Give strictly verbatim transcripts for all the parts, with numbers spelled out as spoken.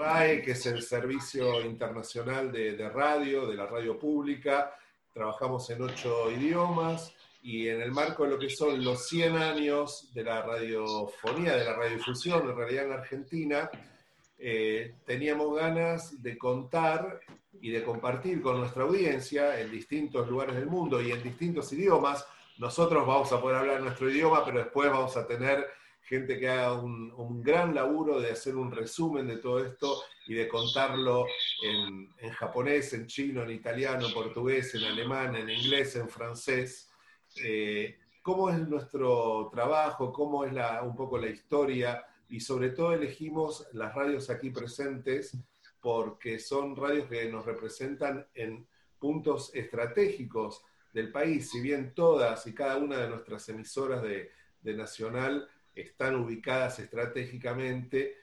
RAE, que es el Servicio Internacional de, de Radio, de la radio pública. Trabajamos en ocho idiomas y en el marco de lo que son los cien años de la radiofonía, de la radiodifusión, en realidad en Argentina, eh, teníamos ganas de contar y de compartir con nuestra audiencia en distintos lugares del mundo y en distintos idiomas. Nosotros vamos a poder hablar nuestro idioma, pero después vamos a tener gente que haga un, un gran laburo de hacer un resumen de todo esto y de contarlo en, en japonés, en chino, en italiano, en portugués, en alemán, en inglés, en francés. Eh, ¿Cómo es nuestro trabajo? ¿Cómo es la, un poco la historia? Y sobre todo elegimos las radios aquí presentes porque son radios que nos representan en puntos estratégicos del país. Si bien todas y cada una de nuestras emisoras de, de Nacional están ubicadas estratégicamente,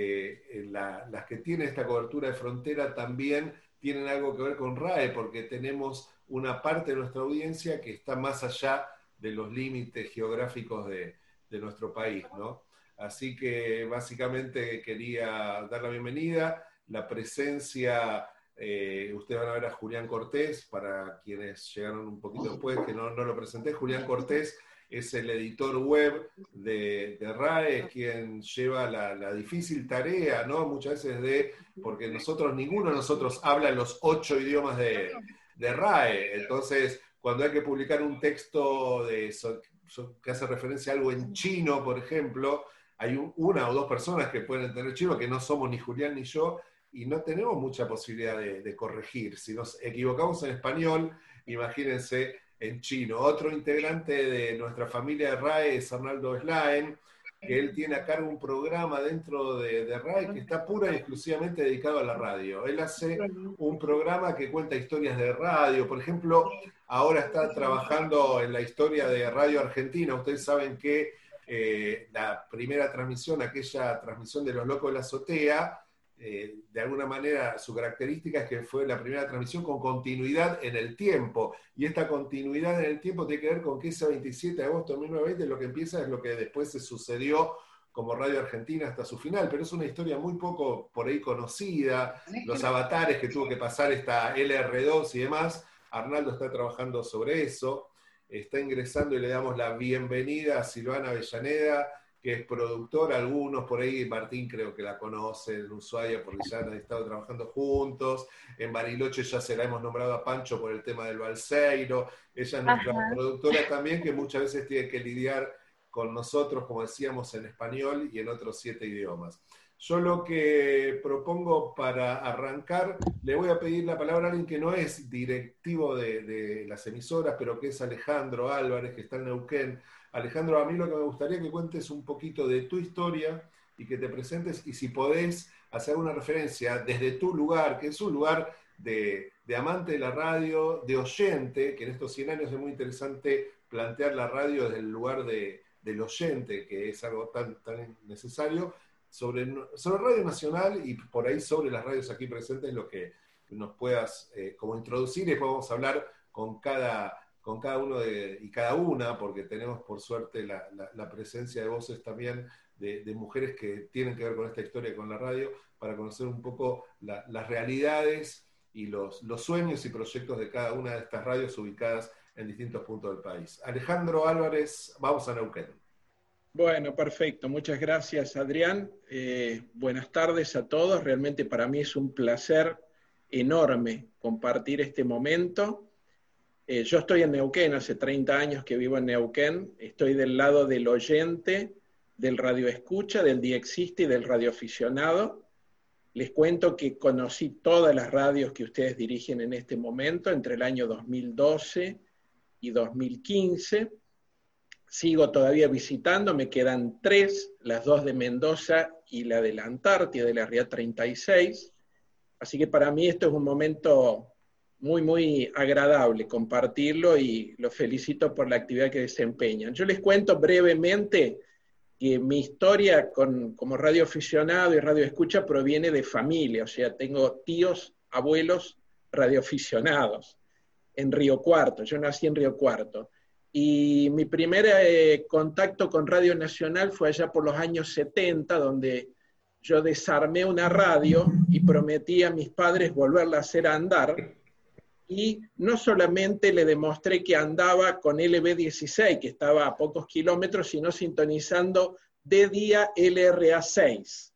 eh, la, las que tienen esta cobertura de frontera también tienen algo que ver con RAE, porque tenemos una parte de nuestra audiencia que está más allá de los límites geográficos de, de nuestro país, ¿no? Así que básicamente quería dar la bienvenida, la presencia, eh, ustedes van a ver a Julián Cortés, para quienes llegaron un poquito después, que no, no lo presenté. Julián Cortés es el editor web de, de RAE, quien lleva la, la difícil tarea, ¿no? Muchas veces de, porque nosotros, ninguno de nosotros habla los ocho idiomas de, de RAE, entonces cuando hay que publicar un texto de, so, so, que hace referencia a algo en chino, por ejemplo, hay un, una o dos personas que pueden entender chino, que no somos ni Julián ni yo, y no tenemos mucha posibilidad de, de corregir. Si nos equivocamos en español, imagínense en chino. Otro integrante de nuestra familia de RAE es Arnaldo Slaen, que él tiene a cargo un programa dentro de, de RAE que está pura y exclusivamente dedicado a la radio. Él hace un programa que cuenta historias de radio. Por ejemplo, ahora está trabajando en la historia de Radio Argentina. Ustedes saben que eh, la primera transmisión, aquella transmisión de Los Locos de la Azotea, Eh, de alguna manera su característica es que fue la primera transmisión con continuidad en el tiempo, y esta continuidad en el tiempo tiene que ver con que ese veintisiete de agosto de mil novecientos veinte lo que empieza es lo que después se sucedió como Radio Argentina hasta su final, pero es una historia muy poco por ahí conocida, los avatares que tuvo que pasar esta L R dos y demás. Arnaldo está trabajando sobre eso, está ingresando y le damos la bienvenida a Silvana Avellaneda, que es productora. Algunos por ahí, Martín creo que la conoce, en Ushuaia, porque ya han estado trabajando juntos. En Bariloche ya se la hemos nombrado a Pancho por el tema del Balseiro. Ella es nuestra Ajá. productora también, que muchas veces tiene que lidiar con nosotros, como decíamos, en español y en otros siete idiomas. Yo lo que propongo para arrancar, le voy a pedir la palabra a alguien que no es directivo de, de las emisoras, pero que es Alejandro Álvarez, que está en Neuquén. Alejandro, a mí lo que me gustaría que cuentes un poquito de tu historia y que te presentes, y si podés hacer una referencia desde tu lugar, que es un lugar de, de amante de la radio, de oyente, que en estos cien años es muy interesante plantear la radio desde el lugar de, del oyente, que es algo tan, tan necesario, sobre, sobre Radio Nacional y por ahí sobre las radios aquí presentes, lo que nos puedas eh, como introducir, y después vamos a hablar con cada... con cada uno de, y cada una, porque tenemos por suerte la, la, la presencia de voces también de, de mujeres que tienen que ver con esta historia, con la radio, para conocer un poco la, las realidades y los, los sueños y proyectos de cada una de estas radios ubicadas en distintos puntos del país. Alejandro Álvarez, vamos a Neuquén. Bueno, perfecto. Muchas gracias, Adrián. Eh, buenas tardes a todos. Realmente para mí es un placer enorme compartir este momento. Eh, yo estoy en Neuquén, hace treinta años que vivo en Neuquén, estoy del lado del oyente, del radioescucha, del diexista y del radioaficionado. Les cuento que conocí todas las radios que ustedes dirigen en este momento, entre el año dos mil doce y dos mil quince. Sigo todavía visitando, me quedan tres, las dos de Mendoza y la de la Antártida, de la R I A treinta y seis. Así que para mí esto es un momento muy, muy agradable compartirlo y los felicito por la actividad que desempeñan. Yo les cuento brevemente que mi historia con, como radioaficionado y radioescucha proviene de familia, o sea, tengo tíos, abuelos radioaficionados en Río Cuarto. Yo nací en Río Cuarto. Y mi primer eh, contacto con Radio Nacional fue allá por los años setenta, donde yo desarmé una radio y prometí a mis padres volverla a hacer andar, y no solamente le demostré que andaba con L B dieciséis, que estaba a pocos kilómetros, sino sintonizando de día L R A seis.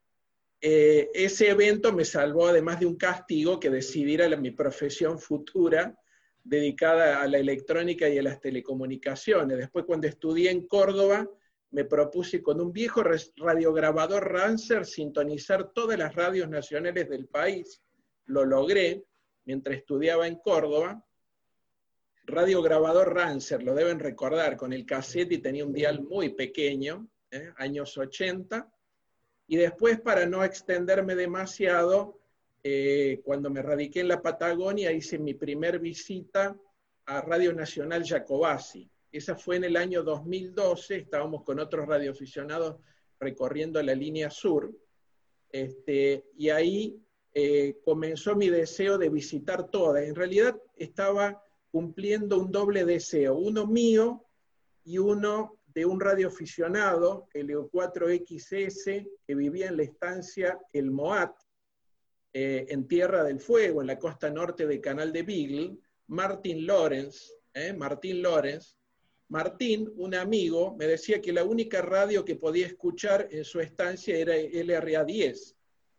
Eh, ese evento me salvó además de un castigo, que decidir a la, mi profesión futura dedicada a la electrónica y a las telecomunicaciones. Después, cuando estudié en Córdoba, me propuse con un viejo radiograbador Rancer sintonizar todas las radios nacionales del país. Lo logré mientras estudiaba en Córdoba. Radiograbador Rancer, lo deben recordar, con el cassette, y tenía un dial muy pequeño, ¿eh? años ochenta. Y después, para no extenderme demasiado, eh, cuando me radiqué en la Patagonia, hice mi primer visita a Radio Nacional Jacobasi. Esa fue en el año dos mil doce, estábamos con otros radioaficionados recorriendo la línea sur, este, y ahí eh, comenzó mi deseo de visitar todas. En realidad estaba cumpliendo un doble deseo, uno mío y uno de un radioaficionado, el E O cuatro X S, que vivía en la estancia El Moat, eh, en Tierra del Fuego, en la costa norte del Canal de Beagle, Martin Lawrence, eh, Martín Lawrence. Martín, un amigo, me decía que la única radio que podía escuchar en su estancia era L R A diez,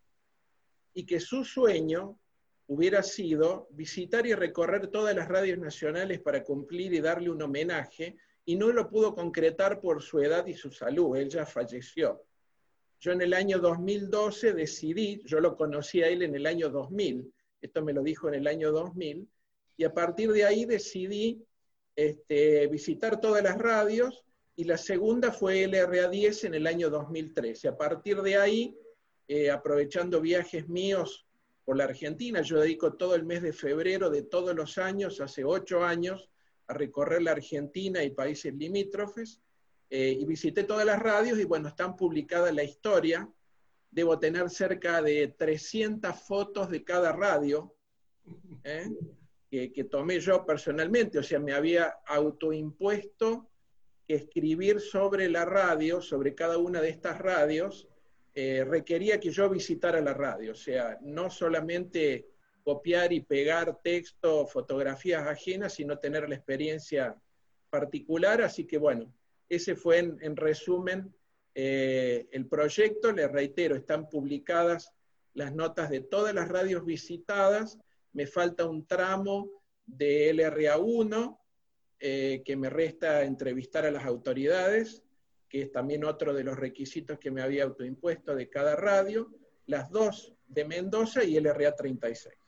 y que su sueño hubiera sido visitar y recorrer todas las radios nacionales para cumplir y darle un homenaje, y no lo pudo concretar por su edad y su salud, él ya falleció. Yo en el año dos mil doce decidí, yo lo conocí a él en el año dos mil, esto me lo dijo en el año dos mil, y a partir de ahí decidí este, visitar todas las radios, y la segunda fue L R A diez en el año dos mil trece. A partir de ahí, eh, aprovechando viajes míos por la Argentina, yo dedico todo el mes de febrero de todos los años, hace ocho años, a recorrer la Argentina y países limítrofes, eh, y visité todas las radios, y bueno, están publicadas la historia. Debo tener cerca de trescientas fotos de cada radio, ¿eh? que, que tomé yo personalmente, o sea, me había autoimpuesto que escribir sobre la radio, sobre cada una de estas radios, eh, requería que yo visitara la radio, o sea, no solamente copiar y pegar texto, fotografías ajenas, sino tener la experiencia particular. Así que bueno, ese fue en, en resumen eh, el proyecto. Les reitero, están publicadas las notas de todas las radios visitadas. Me falta un tramo de L R A uno, eh, que me resta entrevistar a las autoridades, que es también otro de los requisitos que me había autoimpuesto de cada radio, las dos de Mendoza y L R A treinta y seis.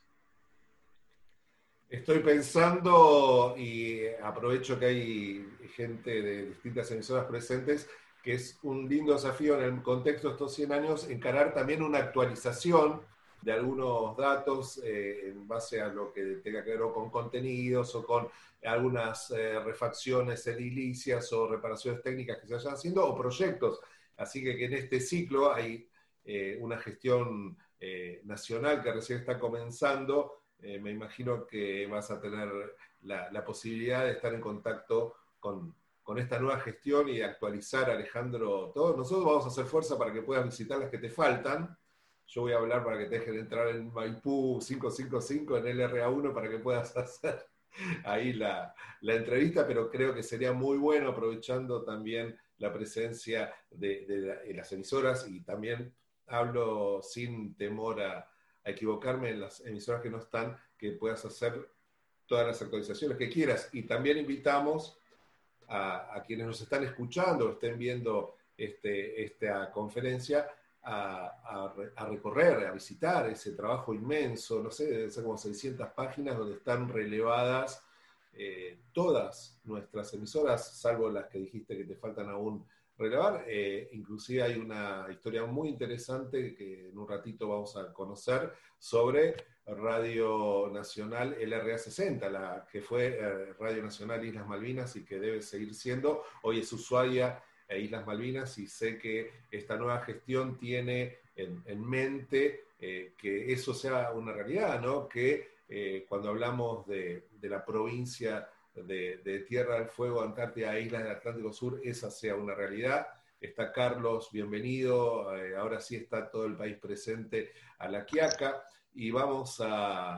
Estoy pensando, y aprovecho que hay gente de distintas emisoras presentes, que es un lindo desafío en el contexto de estos cien años, encarar también una actualización de algunos datos eh, en base a lo que tenga que ver con contenidos o con algunas eh, refacciones edilicias o reparaciones técnicas que se vayan haciendo, o proyectos. Así que, que en este ciclo hay eh, una gestión eh, nacional que recién está comenzando. Eh, me imagino que vas a tener la, la posibilidad de estar en contacto con, con esta nueva gestión y de actualizar, Alejandro, todo. Nosotros vamos a hacer fuerza para que puedas visitar las que te faltan. Yo voy a hablar para que te dejen entrar en Maipú quinientos cincuenta y cinco, en L R A uno, para que puedas hacer ahí la, la entrevista, pero creo que sería muy bueno, aprovechando también la presencia de, de, de las emisoras, y también hablo sin temor a, a equivocarme en las emisoras que no están, que puedas hacer todas las actualizaciones que quieras. Y también invitamos a, a quienes nos están escuchando o estén viendo este, esta conferencia a, a, a recorrer, a visitar ese trabajo inmenso, no sé, deben ser como seiscientas páginas donde están relevadas eh, todas nuestras emisoras, salvo las que dijiste que te faltan aún relevar. Eh, inclusive hay una historia muy interesante que en un ratito vamos a conocer sobre Radio Nacional L R A sesenta, la que fue eh, Radio Nacional Islas Malvinas y que debe seguir siendo. Hoy es Ushuaia e Islas Malvinas, y sé que esta nueva gestión tiene en, en mente eh, que eso sea una realidad, ¿no? Que eh, cuando hablamos de, de la provincia de, de Tierra del Fuego, Antártida e Islas del Atlántico Sur, esa sea una realidad. está Carlos, bienvenido, eh, ahora sí está todo el país presente a La Quiaca, y vamos a,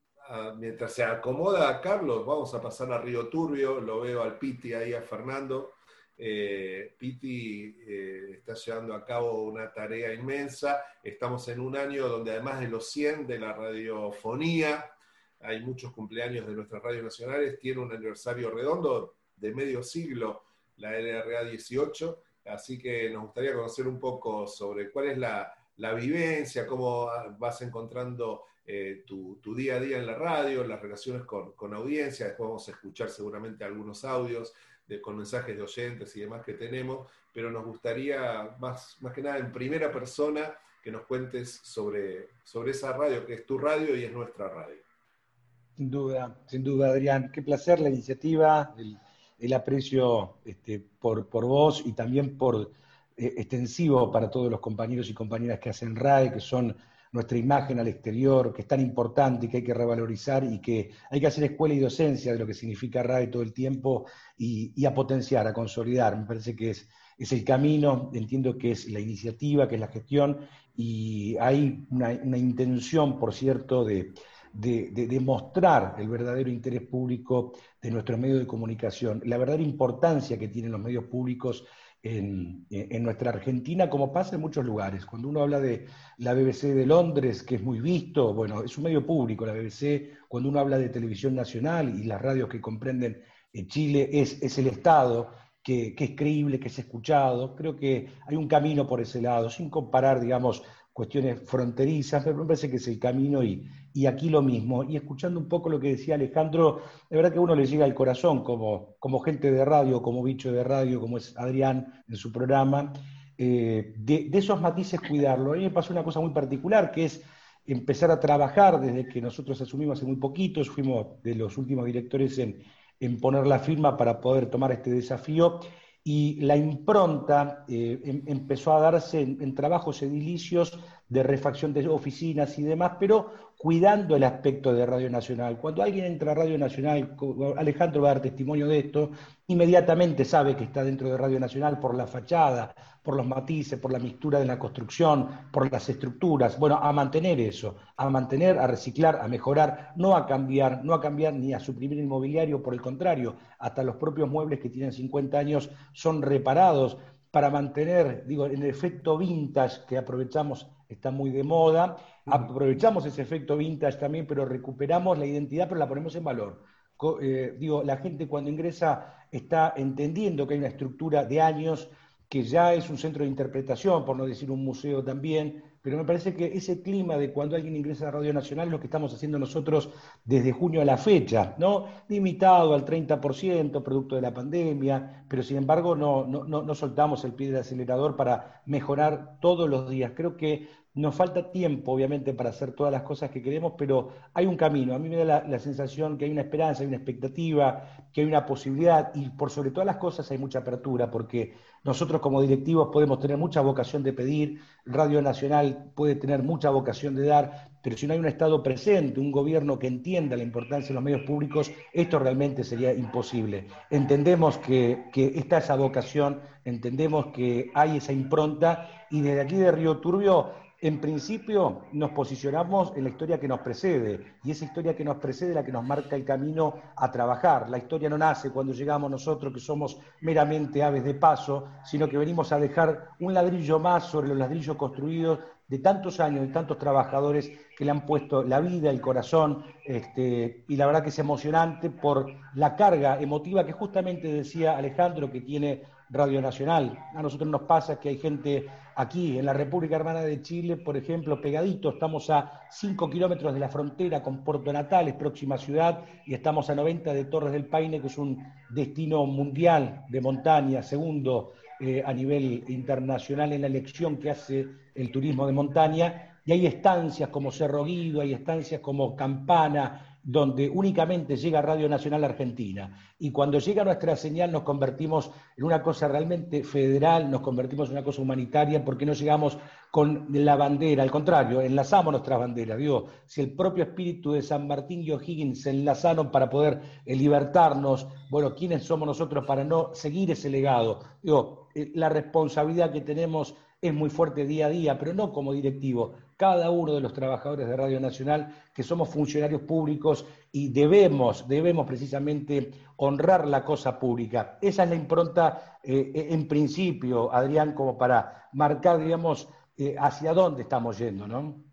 a, mientras se acomoda a Carlos, vamos a pasar a Río Turbio, lo veo al Piti ahí, a Fernando. Eh, Piti eh, está llevando a cabo una tarea inmensa, estamos en un año donde además de los cien de la radiofonía, hay muchos cumpleaños de nuestras radios nacionales, tiene un aniversario redondo de medio siglo, la N R A dieciocho, así que nos gustaría conocer un poco sobre cuál es la, la vivencia, cómo vas encontrando eh, tu, tu día a día en la radio, las relaciones con, con audiencia, después vamos a escuchar seguramente algunos audios de, con mensajes de oyentes y demás que tenemos, pero nos gustaría más, más que nada en primera persona que nos cuentes sobre, sobre esa radio, que es tu radio y es nuestra radio. Sin duda, sin duda, Adrián. Qué placer la iniciativa, el, el aprecio este, por, por vos y también por eh, extensivo para todos los compañeros y compañeras que hacen R A E, que son nuestra imagen al exterior, que es tan importante y que hay que revalorizar y que hay que hacer escuela y docencia de lo que significa R A E todo el tiempo y, y a potenciar, a consolidar. Me parece que es, es el camino, entiendo que es la iniciativa, que es la gestión, y hay una, una intención, por cierto, de... De, de, de mostrar el verdadero interés público de nuestros medios de comunicación, la verdadera importancia que tienen los medios públicos en, en nuestra Argentina, como pasa en muchos lugares. Cuando uno habla de la B B C de Londres, que es muy visto, bueno, es un medio público la B B C. Cuando uno habla de televisión nacional y las radios que comprenden en Chile, es, es el Estado, que, que es creíble, que es escuchado. Creo que hay un camino por ese lado, sin comparar, digamos, cuestiones fronterizas, pero me parece que es el camino y, y aquí lo mismo. Y escuchando un poco lo que decía Alejandro, de verdad que a uno le llega al corazón como, como gente de radio, como bicho de radio, como es Adrián en su programa, eh, de, de esos matices cuidarlo. A mí me pasó una cosa muy particular, que es empezar a trabajar desde que nosotros asumimos hace muy poquitos, fuimos de los últimos directores en, en poner la firma para poder tomar este desafío. Y la impronta eh, em, empezó a darse en, en trabajos edilicios de refacción de oficinas y demás, pero cuidando el aspecto de Radio Nacional. Cuando alguien entra a Radio Nacional, Alejandro va a dar testimonio de esto, inmediatamente sabe que está dentro de Radio Nacional por la fachada, por los matices, por la mixtura de la construcción, por las estructuras. Bueno, a mantener eso, a mantener, a reciclar, a mejorar, no a cambiar, no a cambiar ni a suprimir el mobiliario, por el contrario, hasta los propios muebles que tienen cincuenta años son reparados para mantener, digo, el efecto vintage que aprovechamos, está muy de moda, aprovechamos ese efecto vintage también, pero recuperamos la identidad, pero la ponemos en valor. Eh, digo, la gente cuando ingresa está entendiendo que hay una estructura de años, que ya es un centro de interpretación, por no decir un museo también, pero me parece que ese clima de cuando alguien ingresa a Radio Nacional es lo que estamos haciendo nosotros desde junio a la fecha, ¿no? Limitado al treinta por ciento, producto de la pandemia, pero sin embargo no, no, no, no soltamos el pie del acelerador para mejorar todos los días. Creo que nos falta tiempo, obviamente, para hacer todas las cosas que queremos, pero hay un camino. A mí me da la, la sensación que hay una esperanza, hay una expectativa, que hay una posibilidad, y por sobre todas las cosas hay mucha apertura, porque nosotros como directivos podemos tener mucha vocación de pedir, Radio Nacional puede tener mucha vocación de dar, pero si no hay un Estado presente, un gobierno que entienda la importancia de los medios públicos, esto realmente sería imposible. Entendemos que, que está esa vocación, entendemos que hay esa impronta, y desde aquí de Río Turbio, en principio nos posicionamos en la historia que nos precede, y esa historia que nos precede es la que nos marca el camino a trabajar. La historia no nace cuando llegamos nosotros, que somos meramente aves de paso, sino que venimos a dejar un ladrillo más sobre los ladrillos construidos de tantos años, de tantos trabajadores que le han puesto la vida, el corazón, este, y la verdad que es emocionante por la carga emotiva que justamente decía Alejandro que tiene Radio Nacional. A nosotros nos pasa que hay gente aquí en la República Hermana de Chile, por ejemplo, pegadito, estamos a cinco kilómetros de la frontera con Puerto Natales, próxima ciudad, y estamos a noventa de Torres del Paine, que es un destino mundial de montaña, segundo eh, a nivel internacional en la elección que hace el turismo de montaña, y hay estancias como Cerro Guido, hay estancias como Campana, donde únicamente llega Radio Nacional Argentina. Y cuando llega nuestra señal nos convertimos en una cosa realmente federal, nos convertimos en una cosa humanitaria, porque no llegamos con la bandera, al contrario, enlazamos nuestras banderas. Digo, si el propio espíritu de San Martín y O'Higgins se enlazaron para poder eh, libertarnos, bueno, ¿quiénes somos nosotros para no seguir ese legado? Digo, eh, la responsabilidad que tenemos es muy fuerte día a día, pero no como directivo. Cada uno de los trabajadores de Radio Nacional, que somos funcionarios públicos y debemos, debemos precisamente honrar la cosa pública. Esa es la impronta, eh, en principio, Adrián, como para marcar, digamos, eh, hacia dónde estamos yendo, ¿no?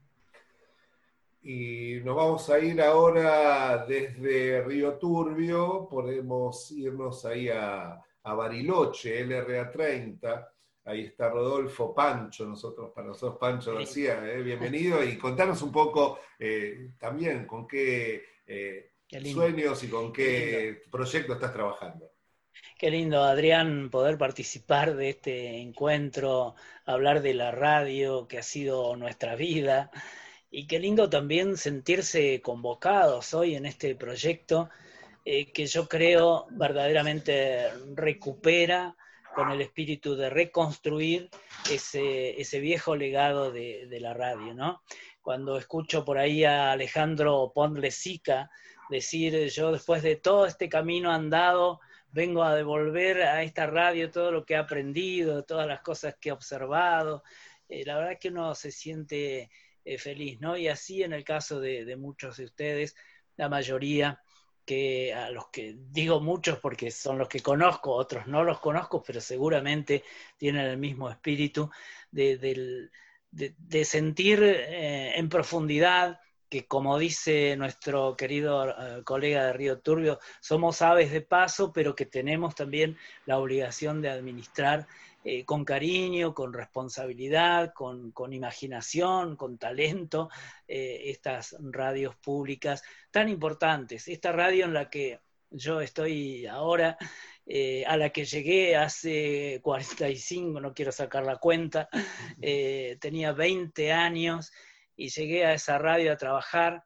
Y nos vamos a ir ahora desde Río Turbio, podemos irnos ahí a, a Bariloche, L R A treinta. Ahí está Rodolfo Pancho, nosotros para nosotros Pancho García, eh, bienvenido, y contanos un poco eh, también con qué, eh, qué sueños y con qué, qué proyecto estás trabajando. Qué lindo, Adrián, poder participar de este encuentro, hablar de la radio que ha sido nuestra vida, y qué lindo también sentirse convocados hoy en este proyecto eh, que yo creo verdaderamente recupera con el espíritu de reconstruir ese, ese viejo legado de, de la radio, ¿no? Cuando escucho por ahí a Alejandro Pondlesica decir, yo después de todo este camino andado, vengo a devolver a esta radio todo lo que he aprendido, todas las cosas que he observado, eh, la verdad es que uno se siente eh, feliz, ¿no? Y así en el caso de, de muchos de ustedes, la mayoría, que a los que digo muchos porque son los que conozco, otros no los conozco, pero seguramente tienen el mismo espíritu de, de, de, de sentir eh, en profundidad que, como dice nuestro querido uh, colega de Río Turbio, somos aves de paso, pero que tenemos también la obligación de administrar eh, con cariño, con responsabilidad, con, con imaginación, con talento, eh, estas radios públicas tan importantes. Esta radio en la que yo estoy ahora, eh, a la que llegué hace cuarenta y cinco, no quiero sacar la cuenta, eh, tenía veinte años, y llegué a esa radio a trabajar,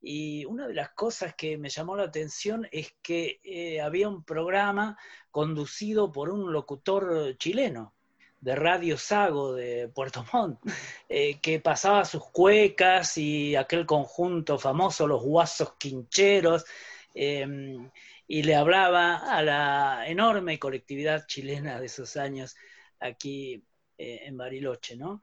y una de las cosas que me llamó la atención es que eh, había un programa conducido por un locutor chileno, de Radio Sago de Puerto Montt, eh, que pasaba sus cuecas y aquel conjunto famoso, los Guasos Quincheros, eh, y le hablaba a la enorme colectividad chilena de esos años aquí eh, en Bariloche, ¿no?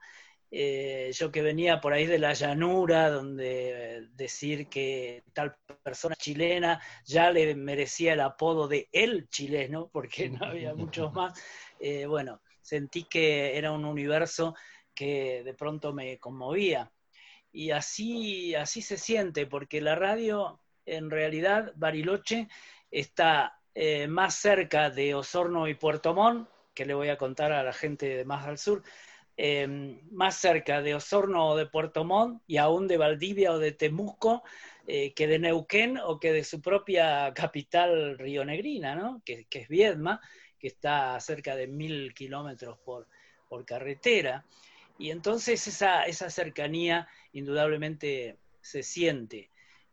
Eh, yo que venía por ahí de la llanura, donde decir que tal persona chilena ya le merecía el apodo de el chileno, porque no había muchos más, eh, bueno, sentí que era un universo que de pronto me conmovía. Y así, así se siente, porque la radio, en realidad, Bariloche está eh, más cerca de Osorno y Puerto Montt, que le voy a contar a la gente de más al sur, Eh, más cerca de Osorno o de Puerto Montt, y aún de Valdivia o de Temuco, eh, que de Neuquén o que de su propia capital rionegrina, ¿no? que, que es Viedma, que está a cerca de mil kilómetros por, por carretera. Y entonces esa, esa cercanía indudablemente se siente.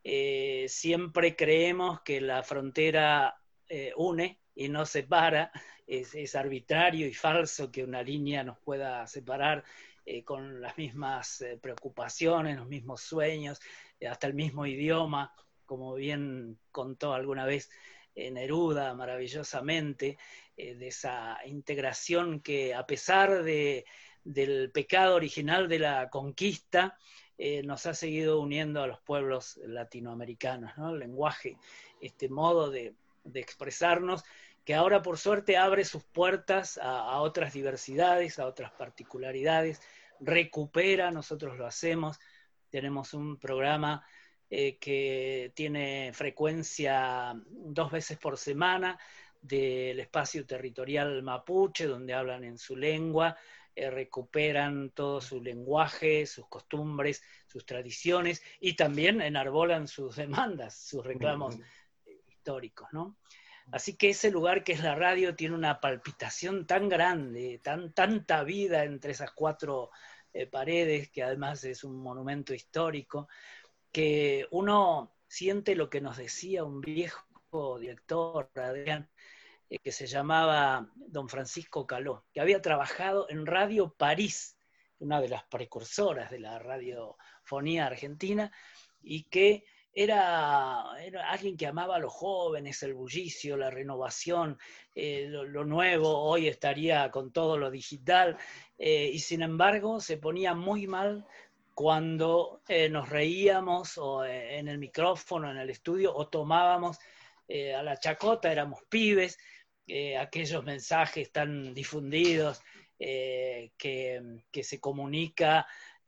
Eh, siempre creemos que la frontera eh, une y no separa. Es, es arbitrario y falso que una línea nos pueda separar eh, con las mismas eh, preocupaciones, los mismos sueños, eh, hasta el mismo idioma, como bien contó alguna vez eh, Neruda maravillosamente, eh, de esa integración que, a pesar de, del pecado original de la conquista, eh, nos ha seguido uniendo a los pueblos latinoamericanos, ¿no? El lenguaje, este modo de, de expresarnos, que ahora por suerte abre sus puertas a, a otras diversidades, a otras particularidades, recupera, nosotros lo hacemos, tenemos un programa eh, que tiene frecuencia dos veces por semana del espacio territorial mapuche, donde hablan en su lengua, eh, recuperan todo su lenguaje, sus costumbres, sus tradiciones, y también enarbolan sus demandas, sus reclamos eh, históricos, ¿no? Así que ese lugar que es la radio tiene una palpitación tan grande, tan, tanta vida entre esas cuatro eh, paredes, que además es un monumento histórico, que uno siente lo que nos decía un viejo director, Adrián, eh, que se llamaba don Francisco Caló, que había trabajado en Radio París, una de las precursoras de la radiofonía argentina, y que era, era alguien que amaba a los jóvenes, el bullicio, la renovación, eh, lo, lo nuevo. Hoy estaría con todo lo digital, eh, y sin embargo se ponía muy mal cuando eh, nos reíamos o eh, en el micrófono, en el estudio, o tomábamos eh, a la chacota, éramos pibes, eh, aquellos mensajes tan difundidos eh, que, que se comunica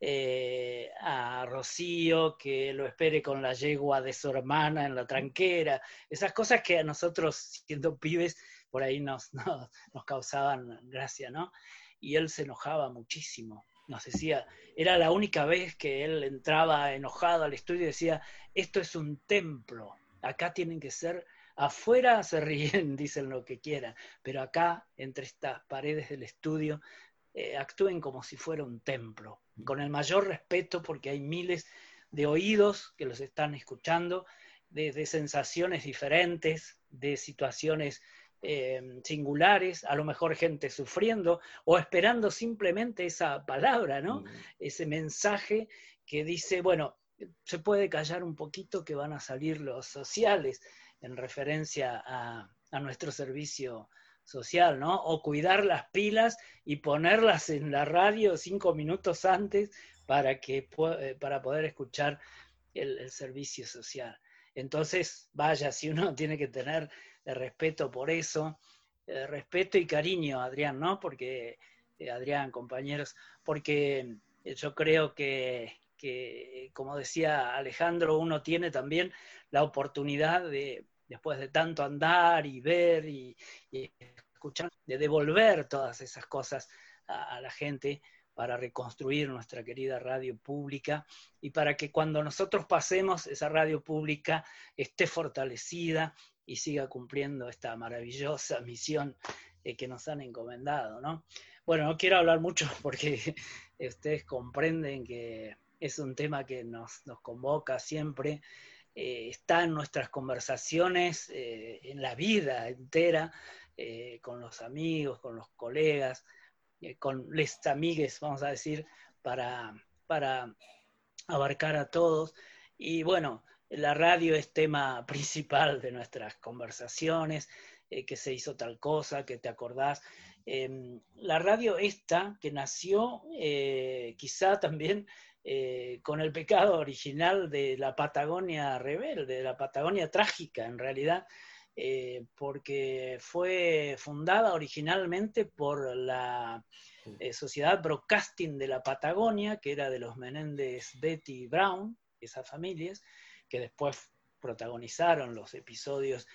eh, a Rocío que lo espere con la yegua de su hermana en la tranquera, esas cosas que a nosotros, siendo pibes, por ahí nos, nos, nos causaban gracia, ¿no? Y él se enojaba muchísimo. Nos decía, era la única vez que él entraba enojado al estudio y decía, esto es un templo, acá tienen que ser, afuera se ríen, dicen lo que quieran, pero acá, entre estas paredes del estudio, eh, actúen como si fuera un templo, con el mayor respeto, porque hay miles de oídos que los están escuchando, de, de sensaciones diferentes, de situaciones Eh, singulares, a lo mejor gente sufriendo o esperando simplemente esa palabra, ¿no? Mm. Ese mensaje que dice, bueno, se puede callar un poquito que van a salir los sociales, en referencia a, a nuestro servicio social, ¿no? O cuidar las pilas y ponerlas en la radio cinco minutos antes para, que, para poder escuchar el, el servicio social. Entonces, vaya, si uno tiene que tener de respeto por eso, eh, respeto y cariño, Adrián, ¿no? Porque, eh, Adrián, compañeros, porque yo creo que, que, como decía Alejandro, uno tiene también la oportunidad de, después de tanto andar y ver y, y escuchar, de devolver todas esas cosas a, a la gente, para reconstruir nuestra querida radio pública y para que cuando nosotros pasemos, esa radio pública esté fortalecida y siga cumpliendo esta maravillosa misión eh, que nos han encomendado, ¿no? Bueno, no quiero hablar mucho porque ustedes comprenden que es un tema que nos, nos convoca siempre, eh, está en nuestras conversaciones, eh, en la vida entera, eh, con los amigos, con los colegas, eh, con les amigues, vamos a decir, para, para abarcar a todos. Y bueno, la radio es tema principal de nuestras conversaciones, eh, que se hizo tal cosa, que te acordás. Eh, la radio esta, que nació eh, quizá también eh, con el pecado original de la Patagonia rebelde, de la Patagonia trágica en realidad, eh, porque fue fundada originalmente por la eh, Sociedad Broadcasting de la Patagonia, que era de los Menéndez, Betty Brown, esas familias, que después protagonizaron los episodios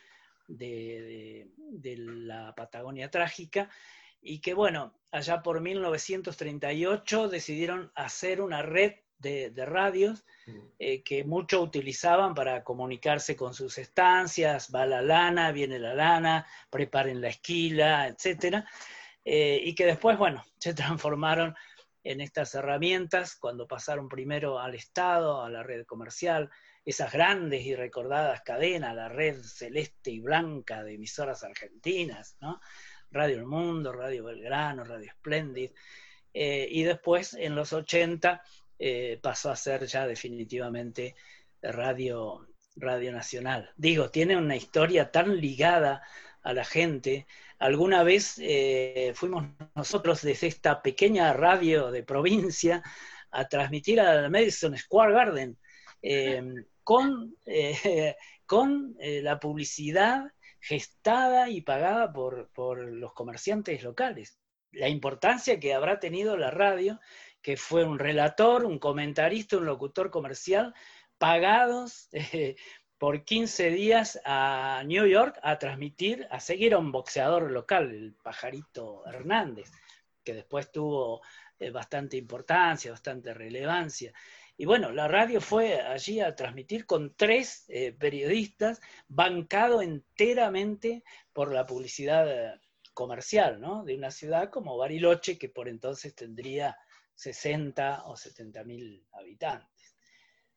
de, de, de la Patagonia trágica, y que bueno, allá por mil novecientos treinta y ocho decidieron hacer una red de, de radios eh, que mucho utilizaban para comunicarse con sus estancias, va la lana, viene la lana, preparen la esquila, etcétera, eh, y que después, bueno, se transformaron en estas herramientas cuando pasaron primero al Estado, a la red comercial, esas grandes y recordadas cadenas, la red celeste y blanca de emisoras argentinas, ¿no? Radio El Mundo, Radio Belgrano, Radio Splendid, eh, y después en los ochenta eh, pasó a ser ya definitivamente Radio, Radio Nacional. Digo, tiene una historia tan ligada a la gente. Alguna vez eh, fuimos nosotros desde esta pequeña radio de provincia a transmitir a Madison Square Garden eh, con, eh, con eh, la publicidad gestada y pagada por, por los comerciantes locales. La importancia que habrá tenido la radio, que fue un relator, un comentarista, un locutor comercial, pagados eh, por quince días a New York a transmitir, a seguir a un boxeador local, el Pajarito Hernández, que después tuvo eh, bastante importancia, bastante relevancia. Y bueno, la radio fue allí a transmitir con tres eh, periodistas, bancado enteramente por la publicidad comercial, ¿no? De una ciudad como Bariloche, que por entonces tendría sesenta o setenta mil habitantes.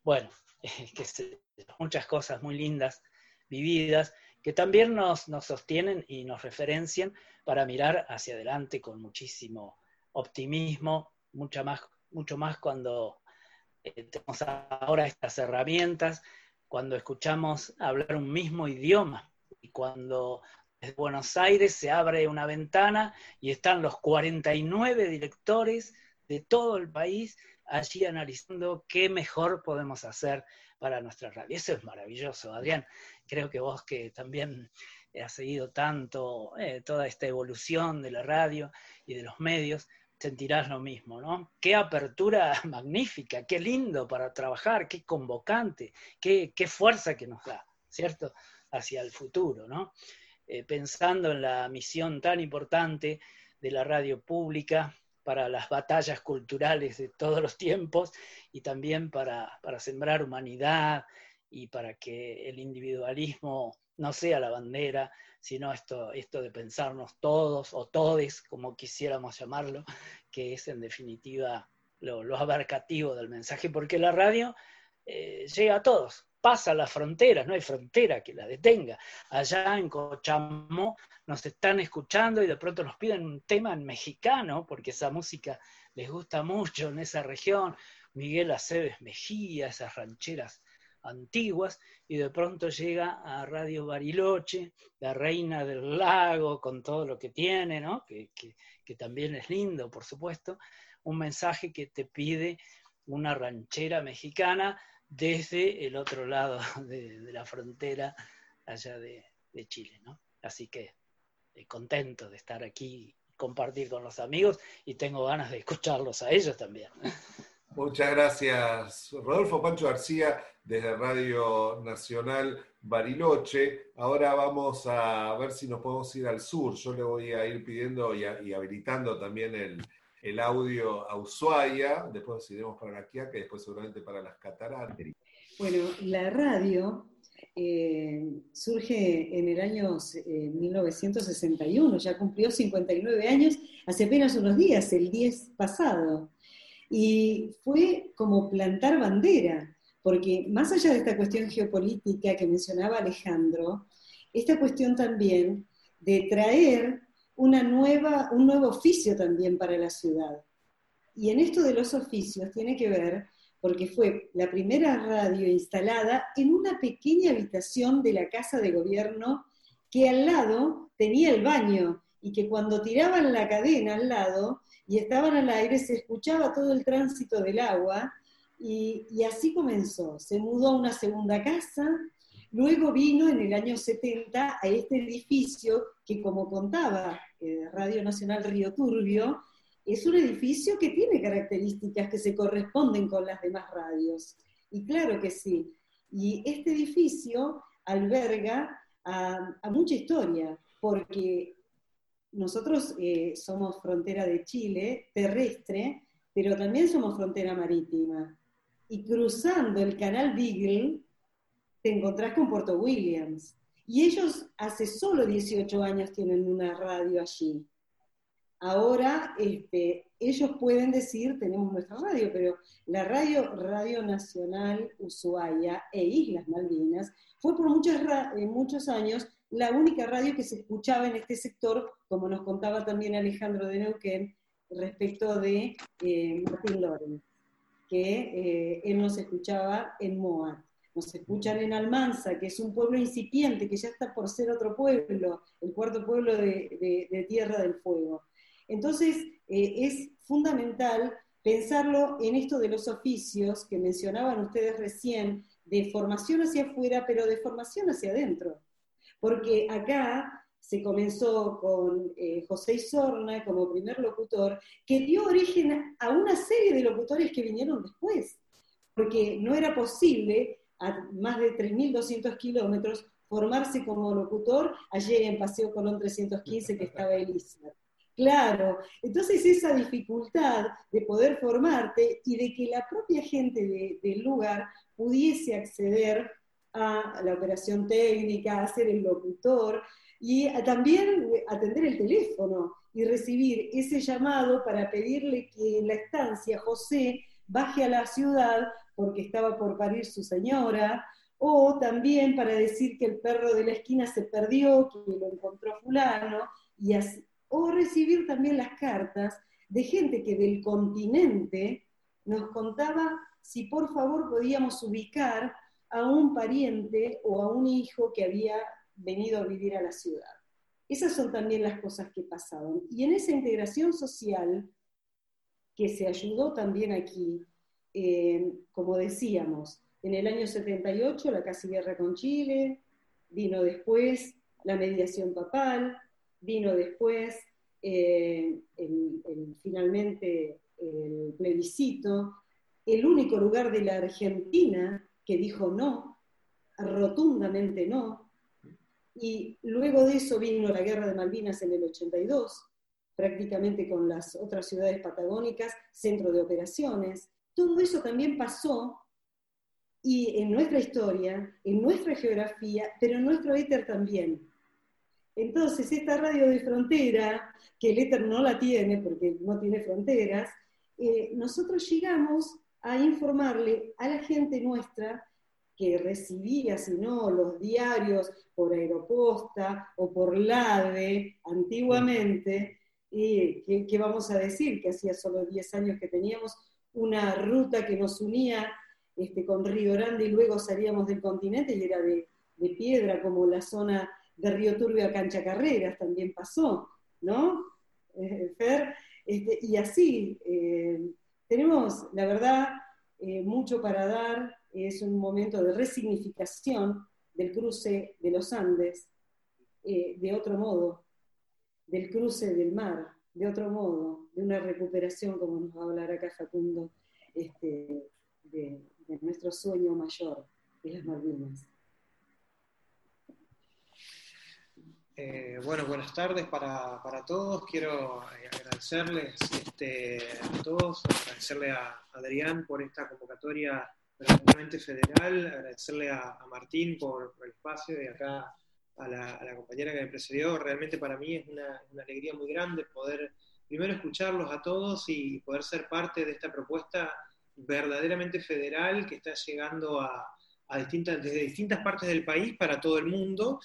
bueno, que se, muchas cosas muy lindas vividas, que también nos, nos sostienen y nos referencian para mirar hacia adelante con muchísimo optimismo, mucha más, mucho más cuando eh, tenemos ahora estas herramientas, cuando escuchamos hablar un mismo idioma y cuando desde Buenos Aires se abre una ventana y están los cuarenta y nueve directores de todo el país allí analizando qué mejor podemos hacer para nuestra radio. Eso es maravilloso, Adrián. Creo que vos que también has seguido tanto eh, toda esta evolución de la radio y de los medios, sentirás lo mismo, ¿no? Qué apertura magnífica, qué lindo para trabajar, qué convocante, qué, qué fuerza que nos da, ¿cierto? Hacia el futuro, ¿no? Eh, pensando en la misión tan importante de la radio pública para las batallas culturales de todos los tiempos y también para, para sembrar humanidad y para que el individualismo no sea la bandera, sino esto, esto de pensarnos todos o todes, como quisiéramos llamarlo, que es en definitiva lo, lo abarcativo del mensaje, porque la radio eh, llega a todos, pasa las fronteras, no hay frontera que la detenga. Allá en Cochamó nos están escuchando y de pronto nos piden un tema en mexicano, porque esa música les gusta mucho en esa región, Miguel Aceves Mejía, esas rancheras antiguas, y de pronto llega a Radio Bariloche, la reina del lago, con todo lo que tiene, ¿no? que, que, que también es lindo, por supuesto, un mensaje que te pide una ranchera mexicana desde el otro lado de, de la frontera, allá de, de Chile, ¿no? Así que eh, contento de estar aquí, compartir con los amigos, y tengo ganas de escucharlos a ellos también. Muchas gracias, Rodolfo. Pancho García, desde Radio Nacional Bariloche. Ahora vamos a ver si nos podemos ir al sur. Yo le voy a ir pidiendo y, a, y habilitando también el, el audio a Ushuaia. Después iremos para La Quiaca y después seguramente para las Cataratas. Bueno, la radio eh, surge en el año eh, mil novecientos sesenta y uno, ya cumplió cincuenta y nueve años, hace apenas unos días, el diez pasado. Y fue como plantar bandera, porque más allá de esta cuestión geopolítica que mencionaba Alejandro, esta cuestión también de traer una nueva, un nuevo oficio también para la ciudad. Y en esto de los oficios tiene que ver, porque fue la primera radio instalada en una pequeña habitación de la Casa de Gobierno que al lado tenía el baño, y que cuando tiraban la cadena al lado y estaban al aire se escuchaba todo el tránsito del agua, y, y así comenzó. Se mudó a una segunda casa, luego vino en el año setenta a este edificio que, como contaba eh, Radio Nacional Río Turbio, es un edificio que tiene características que se corresponden con las demás radios. Y claro que sí. Y este edificio alberga a, a mucha historia, porque nosotros eh, somos frontera de Chile, terrestre, pero también somos frontera marítima. Y cruzando el canal Beagle, te encontrás con Puerto Williams. Y ellos hace solo dieciocho años tienen una radio allí. Ahora este, ellos pueden decir, tenemos nuestra radio, pero la radio, Radio Nacional Ushuaia e Islas Malvinas fue por muchos, eh, muchos años la única radio que se escuchaba en este sector, como nos contaba también Alejandro de Neuquén, respecto de eh, Martín Lorenz, que eh, él nos escuchaba en Moat. Nos escuchan en Almanza, que es un pueblo incipiente, que ya está por ser otro pueblo, el cuarto pueblo de, de, de Tierra del Fuego. Entonces, eh, es fundamental pensarlo en esto de los oficios que mencionaban ustedes recién, de formación hacia afuera, pero de formación hacia adentro. Porque acá se comenzó con eh, José Isorna como primer locutor, que dio origen a una serie de locutores que vinieron después, porque no era posible, a más de tres mil doscientos kilómetros, formarse como locutor allí en Paseo Colón trescientos quince, que estaba Elizabeth. Claro, entonces esa dificultad de poder formarte y de que la propia gente de, del lugar pudiese acceder a la operación técnica, a ser el locutor y a también atender el teléfono y recibir ese llamado para pedirle que en la estancia José baje a la ciudad porque estaba por parir su señora, o también para decir que el perro de la esquina se perdió, que lo encontró fulano, y así, o recibir también las cartas de gente que del continente nos contaba si por favor podíamos ubicar a un pariente o a un hijo que había venido a vivir a la ciudad. Esas son también las cosas que pasaban. Y en esa integración social, que se ayudó también aquí, eh, como decíamos, en el año setenta y ocho la casi guerra con Chile, vino después la mediación papal, vino después eh, el, el, finalmente el plebiscito, el único lugar de la Argentina que dijo no, rotundamente no, y luego de eso vino la guerra de Malvinas en el ochenta y dos, prácticamente con las otras ciudades patagónicas, centro de operaciones. Todo eso también pasó, y en nuestra historia, en nuestra geografía, pero en nuestro éter también. Entonces, esta radio de frontera, que el éter no la tiene, porque no tiene fronteras, eh, nosotros llegamos a informarle a la gente nuestra que recibía, si no, los diarios por Aeroposta o por LADE, antiguamente, y ¿qué, qué vamos a decir? Que hacía solo diez años que teníamos una ruta que nos unía este, con Río Grande y luego salíamos del continente y era de, de piedra, como la zona de Río Turbio a Cancha Carreras también pasó, ¿no? Eh, Fer, este, y así, eh, tenemos, la verdad, eh, mucho para dar. Es un momento de resignificación del cruce de los Andes, eh, de otro modo, del cruce del mar, de otro modo, de una recuperación, como nos va a hablar acá Facundo, este, de, de nuestro sueño mayor, de las Malvinas. Eh, bueno, buenas tardes para, para todos. Quiero eh, agradecerles este, a todos, agradecerle a Adrián por esta convocatoria verdaderamente federal, agradecerle a, a Martín por, por el espacio y acá a la, a la compañera que me precedió. Realmente para mí es una, una alegría muy grande poder primero escucharlos a todos y poder ser parte de esta propuesta verdaderamente federal que está llegando a A distintas, desde distintas partes del país para todo el mundo,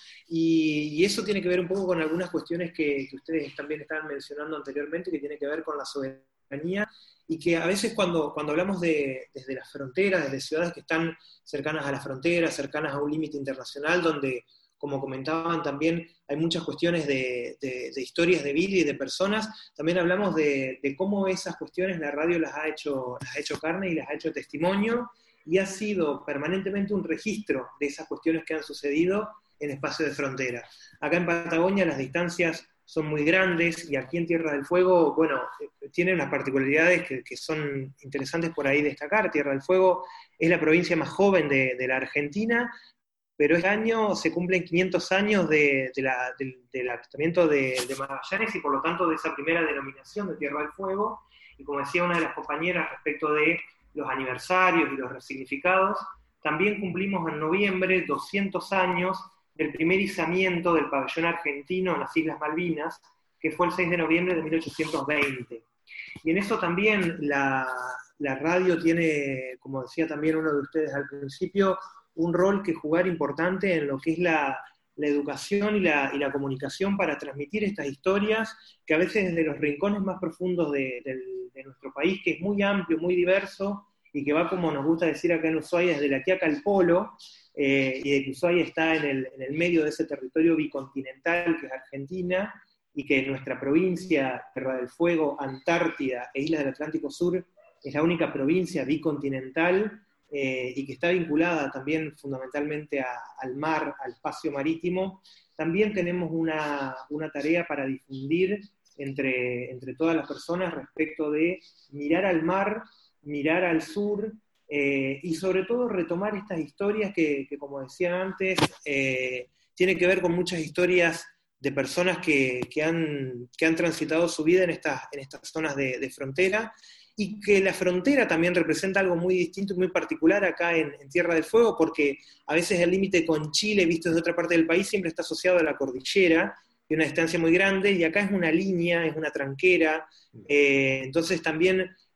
y, y eso tiene que ver un poco con algunas cuestiones que, que ustedes también estaban mencionando anteriormente, que tiene que ver con la soberanía, y que a veces cuando, cuando hablamos de, desde las fronteras, desde ciudades que están cercanas a la frontera, cercanas a un límite internacional, donde, como comentaban también, hay muchas cuestiones de, de, de historias de vida y de personas, también hablamos de, de cómo esas cuestiones la radio las ha hecho, las ha hecho carne y las ha hecho testimonio, y ha sido permanentemente un registro de esas cuestiones que han sucedido en espacios de frontera. Acá en Patagonia las distancias son muy grandes, y aquí en Tierra del Fuego, bueno, tiene unas particularidades que, que son interesantes por ahí destacar. Tierra del Fuego es la provincia más joven de, de la Argentina, pero este año se cumplen quinientos años de, de la, del, del avistamiento de, de Magallanes, y por lo tanto de esa primera denominación de Tierra del Fuego, y como decía una de las compañeras respecto de los aniversarios y los resignificados, también cumplimos en noviembre doscientos años del primer izamiento del pabellón argentino en las Islas Malvinas, que fue el seis de noviembre de mil ochocientos veinte. Y en eso también la, la radio tiene, como decía también uno de ustedes al principio, un rol que jugar importante en lo que es la, la educación y la, y la comunicación para transmitir estas historias, que a veces desde los rincones más profundos de, de, de nuestro país, que es muy amplio, muy diverso, y que va, como nos gusta decir acá en Ushuaia, desde la Quiaca al Polo, eh, y de que Ushuaia está en el, en el medio de ese territorio bicontinental que es Argentina, y que nuestra provincia, Tierra del Fuego, Antártida e Islas del Atlántico Sur, es la única provincia bicontinental, eh, y que está vinculada también fundamentalmente a, al mar, al espacio marítimo. También tenemos una, una tarea para difundir entre, entre todas las personas respecto de mirar al mar, mirar al sur, eh, y sobre todo retomar estas historias que, que como decía antes, eh, tienen que ver con muchas historias de personas que, que, han, que han transitado su vida en estas, en estas zonas de, de frontera, y que la frontera también representa algo muy distinto y muy particular acá en, en Tierra del Fuego, porque a veces el límite con Chile, visto desde otra parte del país, siempre está asociado a la cordillera, y una distancia muy grande, y acá es una línea, es una tranquera, eh, entonces también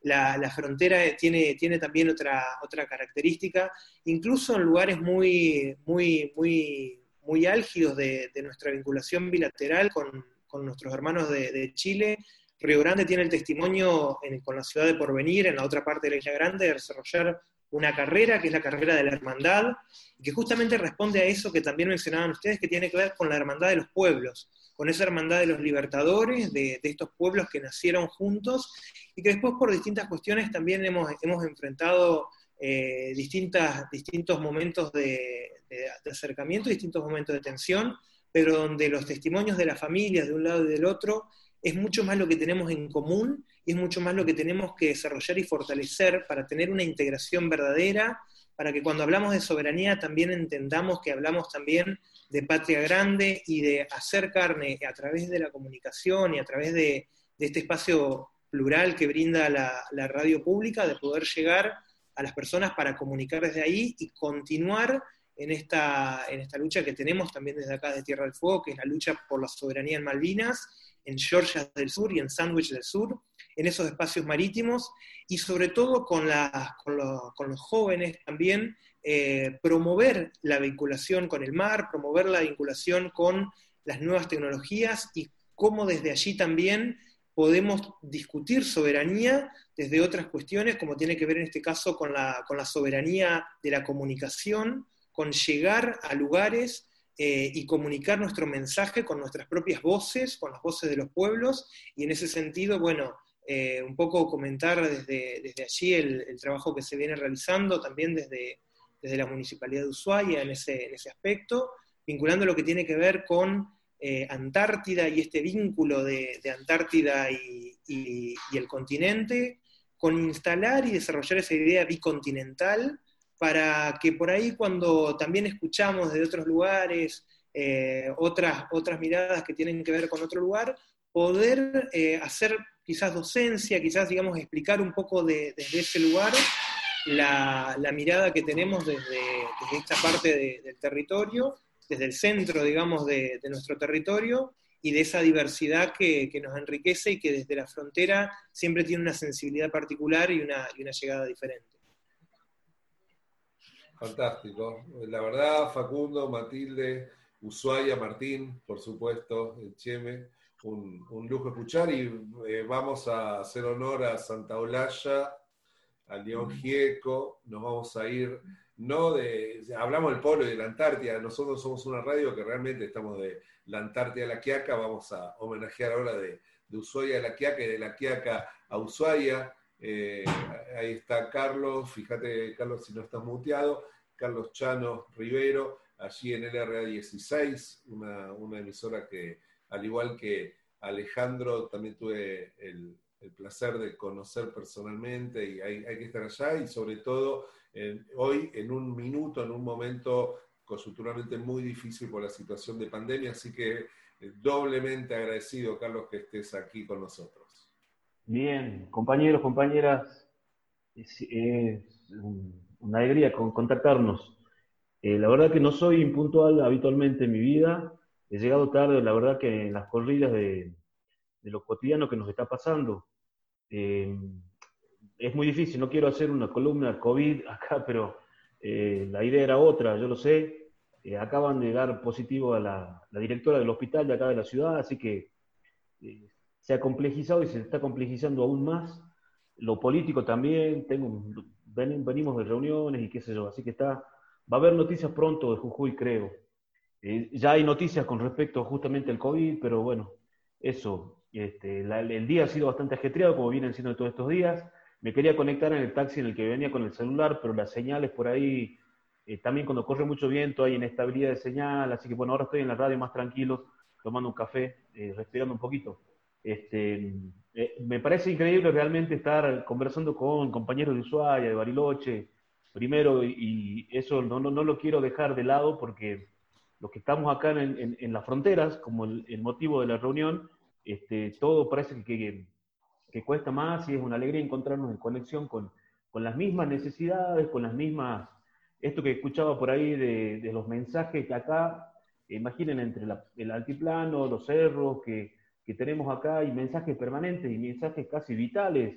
la, la frontera tiene, tiene también otra, otra característica, incluso en lugares muy, muy, muy, muy álgidos de, de nuestra vinculación bilateral con, con nuestros hermanos de, de Chile. Río Grande tiene el testimonio en, con la ciudad de Porvenir, en la otra parte de la Isla Grande, de desarrollar una carrera, que es la carrera de la hermandad, y que justamente responde a eso que también mencionaban ustedes, que tiene que ver con la hermandad de los pueblos, con esa hermandad de los libertadores, de, de estos pueblos que nacieron juntos, y que después por distintas cuestiones también hemos, hemos enfrentado eh, distintas, distintos momentos de, de, de acercamiento, distintos momentos de tensión, pero donde los testimonios de las familias de un lado y del otro es mucho más lo que tenemos en común, y es mucho más lo que tenemos que desarrollar y fortalecer para tener una integración verdadera, para que cuando hablamos de soberanía también entendamos que hablamos también de patria grande y de hacer carne a través de la comunicación y a través de, de este espacio plural que brinda la, la radio pública, de poder llegar a las personas para comunicar desde ahí y continuar en esta, en esta lucha que tenemos también desde acá de Tierra del Fuego, que es la lucha por la soberanía en Malvinas, en Georgia del Sur y en Sandwich del Sur, en esos espacios marítimos, y sobre todo con, la, con, lo, con los jóvenes también, eh, promover la vinculación con el mar, promover la vinculación con las nuevas tecnologías, y cómo desde allí también podemos discutir soberanía desde otras cuestiones, como tiene que ver en este caso con la, con la soberanía de la comunicación, con llegar a lugares Eh, y comunicar nuestro mensaje con nuestras propias voces, con las voces de los pueblos, y en ese sentido, bueno, eh, un poco comentar desde, desde allí el, el trabajo que se viene realizando, también desde, desde la Municipalidad de Ushuaia en ese, en ese aspecto, vinculando lo que tiene que ver con eh, Antártida y este vínculo de, de Antártida y, y, y el continente, con instalar y desarrollar esa idea bicontinental, para que por ahí cuando también escuchamos de otros lugares, eh, otras, otras miradas que tienen que ver con otro lugar, poder eh, hacer quizás docencia, quizás, digamos, explicar un poco de, desde ese lugar la, la mirada que tenemos desde, desde esta parte de, del territorio, desde el centro, digamos, de, de nuestro territorio, y de esa diversidad que, que nos enriquece y que desde la frontera siempre tiene una sensibilidad particular y una, y una llegada diferente. Fantástico. La verdad, Facundo, Matilde, Ushuaia, Martín, por supuesto, el Cheme, un, un lujo escuchar, y eh, vamos a hacer honor a Santa Olalla, a León Gieco, nos vamos a ir, no de, hablamos del polo y de la Antártida, nosotros somos una radio que realmente estamos de la Antártida a La Quiaca, vamos a homenajear ahora de, de Ushuaia a La Quiaca y de La Quiaca a Ushuaia. Eh, ahí está Carlos, fíjate Carlos si no estás muteado, Carlos Chano Rivero, allí en el R A dieciséis, una, una emisora que, al igual que Alejandro, también tuve el, el placer de conocer personalmente, y hay, hay que estar allá, y sobre todo en, hoy en un minuto, en un momento coyunturalmente muy difícil por la situación de pandemia, así que eh, doblemente agradecido, Carlos, que estés aquí con nosotros. Bien, compañeros, compañeras, es, es una alegría con, contactarnos. Eh, la verdad que no soy impuntual habitualmente en mi vida, he llegado tarde, la verdad que en las corridas de, de lo cotidiano que nos está pasando. Eh, es muy difícil, no quiero hacer una columna COVID acá, pero eh, la idea era otra, yo lo sé. Eh, acaban de dar positivo a la, la directora del hospital de acá de la ciudad, así que eh, se ha complejizado y se está complejizando aún más. Lo político también, tengo, ven, venimos de reuniones y qué sé yo, así que está, va a haber noticias pronto de Jujuy, creo. Eh, ya hay noticias con respecto justamente al COVID, pero bueno, eso, este, la, el día ha sido bastante ajetreado, como vienen siendo todos estos días. Me quería conectar en el taxi en el que venía con el celular, pero las señales por ahí, eh, también cuando corre mucho viento hay inestabilidad de señal, así que bueno, ahora estoy en la radio más tranquilo, tomando un café, eh, respirando un poquito. Este, eh, me parece increíble realmente estar conversando con compañeros de Ushuaia, de Bariloche, primero, y, y eso no, no, no lo quiero dejar de lado porque los que estamos acá en, en, en las fronteras, como el, el motivo de la reunión, este, todo parece que, que, que cuesta más, y es una alegría encontrarnos en conexión con, con las mismas necesidades, con las mismas, esto que escuchaba por ahí de, de los mensajes que acá, imaginen entre la, el altiplano, los cerros, que que tenemos acá, y mensajes permanentes y mensajes casi vitales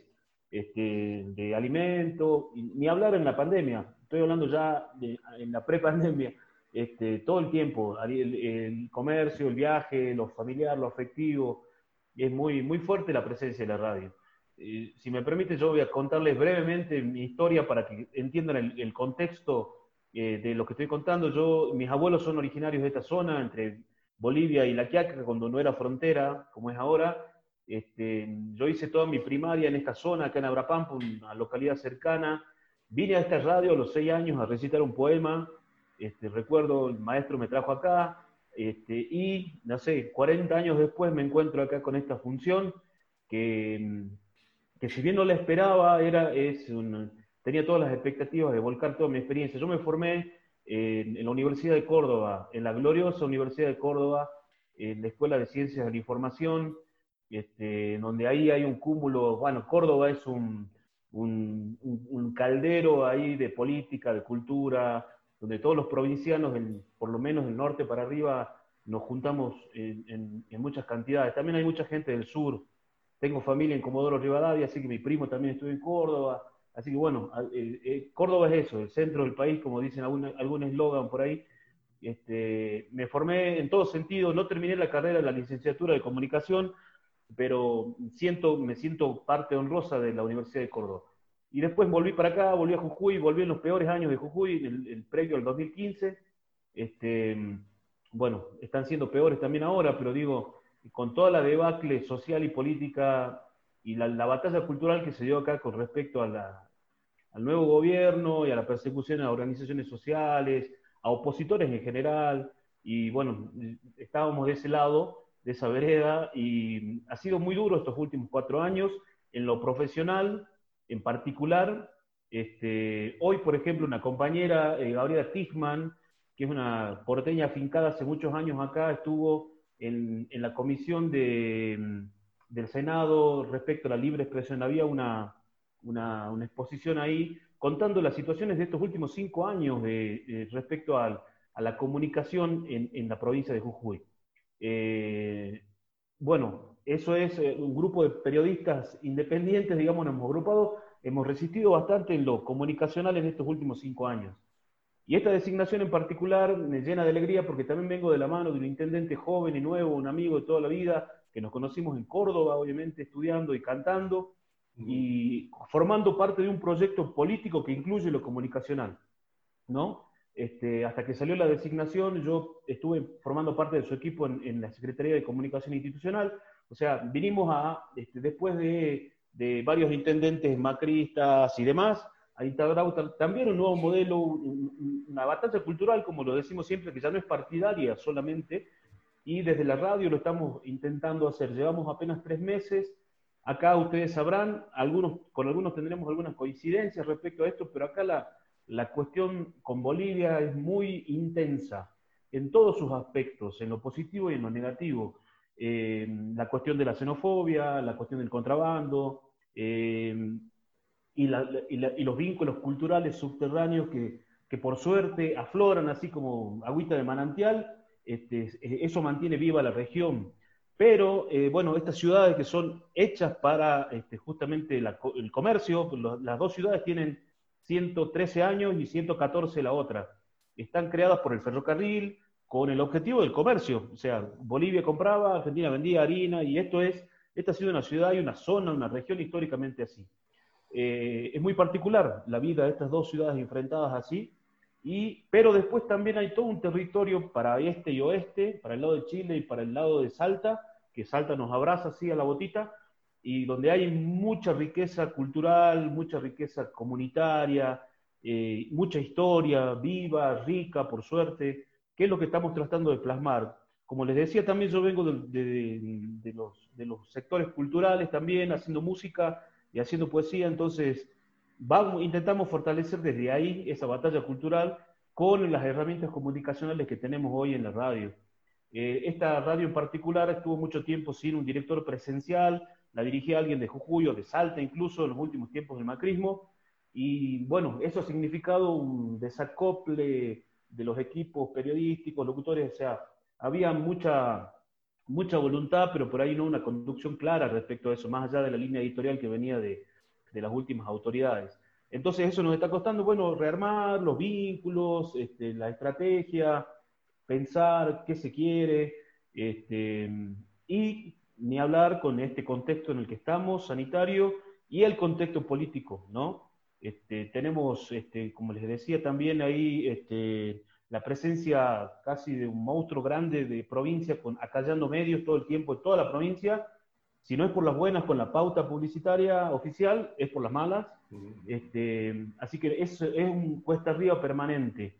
este, de alimentos, ni hablar en la pandemia, estoy hablando ya de, en la prepandemia, este, todo el tiempo, el, el comercio, el viaje, lo familiar, lo afectivo, es muy, muy fuerte la presencia de la radio. Eh, si me permite, yo voy a contarles brevemente mi historia para que entiendan el, el contexto eh, de lo que estoy contando. Yo, mis abuelos son originarios de esta zona, entre Bolivia y La Quiaca, cuando no era frontera, como es ahora. Este, yo hice toda mi primaria en esta zona, acá en Abrapampa, una localidad cercana. Vine a esta radio a los seis años a recitar un poema. Este, recuerdo, el maestro me trajo acá, este, y, no sé, cuarenta años después me encuentro acá con esta función que, que si bien no la esperaba, era, es un, tenía todas las expectativas de volcar toda mi experiencia. Yo me formé en, en la Universidad de Córdoba, en la gloriosa Universidad de Córdoba, en la Escuela de Ciencias de la Información, este, donde ahí hay un cúmulo, bueno, Córdoba es un, un, un, un caldero ahí de política, de cultura, donde todos los provincianos, en, por lo menos del norte para arriba, nos juntamos en, en, en muchas cantidades. También hay mucha gente del sur. Tengo familia en Comodoro Rivadavia, así que mi primo también estuvo en Córdoba. Así que bueno, eh, eh, Córdoba es eso, el centro del país, como dicen algún, algún eslogan por ahí. Este, me formé en todo sentido, no terminé la carrera, la licenciatura de comunicación, pero siento, me siento parte honrosa de la Universidad de Córdoba. Y después volví para acá, volví a Jujuy, volví en los peores años de Jujuy, el, el previo al dos mil quince. Este, bueno, están siendo peores también ahora, pero digo, con toda la debacle social y política y la, la batalla cultural que se dio acá con respecto a la, al nuevo gobierno y a la persecución a organizaciones sociales, a opositores en general, y bueno, estábamos de ese lado, de esa vereda, y ha sido muy duro estos últimos cuatro años, en lo profesional, en particular. Este, hoy, por ejemplo, una compañera, eh, Gabriela Tichman, que es una porteña afincada hace muchos años acá, estuvo en, en la comisión de, del Senado respecto a la libre expresión. Había una, una, una exposición ahí contando las situaciones de estos últimos cinco años de, de, respecto al, a la comunicación en, en la provincia de Jujuy. Eh, bueno, eso es eh, un grupo de periodistas independientes, digamos, nos hemos agrupado, hemos resistido bastante en lo comunicacional en estos últimos cinco años. Y esta designación en particular me llena de alegría porque también vengo de la mano de un intendente joven y nuevo, un amigo de toda la vida, que nos conocimos en Córdoba, obviamente, estudiando y cantando, uh-huh. y formando parte de un proyecto político que incluye lo comunicacional, ¿no? Este, hasta que salió la designación, yo estuve formando parte de su equipo en, en la Secretaría de Comunicación Institucional. O sea, vinimos a, este, después de, de varios intendentes macristas y demás, a instaurar también un nuevo modelo, una batalla cultural, como lo decimos siempre, que ya no es partidaria solamente, y desde la radio lo estamos intentando hacer. Llevamos apenas tres meses. Acá ustedes sabrán, algunos, con algunos tendremos algunas coincidencias respecto a esto, pero acá la, la cuestión con Bolivia es muy intensa en todos sus aspectos, en lo positivo y en lo negativo. Eh, la cuestión de la xenofobia, la cuestión del contrabando, eh, y, la, y, la, y los vínculos culturales subterráneos que, que por suerte afloran así como agüita de manantial. Este, eso mantiene viva la región. Pero, eh, bueno, estas ciudades que son hechas para este, justamente la, el comercio, los, las dos ciudades tienen ciento trece años y ciento catorce la otra. Están creadas por el ferrocarril con el objetivo del comercio. O sea, Bolivia compraba, Argentina vendía harina, y esto es, esta ha sido una ciudad y una zona, una región históricamente así. Eh, es muy particular la vida de estas dos ciudades enfrentadas así, y, pero después también hay todo un territorio para este y oeste, para el lado de Chile y para el lado de Salta, que Salta nos abraza así a la botita, y donde hay mucha riqueza cultural, mucha riqueza comunitaria, eh, mucha historia viva, rica, por suerte, que es lo que estamos tratando de plasmar. Como les decía, también yo vengo de, de, de, los, de los sectores culturales también, haciendo música y haciendo poesía, entonces vamos, intentamos fortalecer desde ahí esa batalla cultural con las herramientas comunicacionales que tenemos hoy en la radio. Eh, esta radio en particular estuvo mucho tiempo sin un director presencial, la dirigía alguien de Jujuy o de Salta incluso en los últimos tiempos del macrismo, y bueno, eso ha significado un desacople de los equipos periodísticos, locutores, o sea, había mucha, mucha voluntad, pero por ahí no una conducción clara respecto a eso, más allá de la línea editorial que venía de, de las últimas autoridades. Entonces eso nos está costando, bueno, rearmar los vínculos, este, la estrategia, pensar qué se quiere, este, y ni hablar con este contexto en el que estamos, sanitario, y el contexto político, ¿no? Este, tenemos, este, como les decía también ahí, este, la presencia casi de un monstruo grande de provincia, con, acallando medios todo el tiempo en toda la provincia. Si no es por las buenas con la pauta publicitaria oficial, es por las malas. Este, así que es, es un cuesta arriba permanente.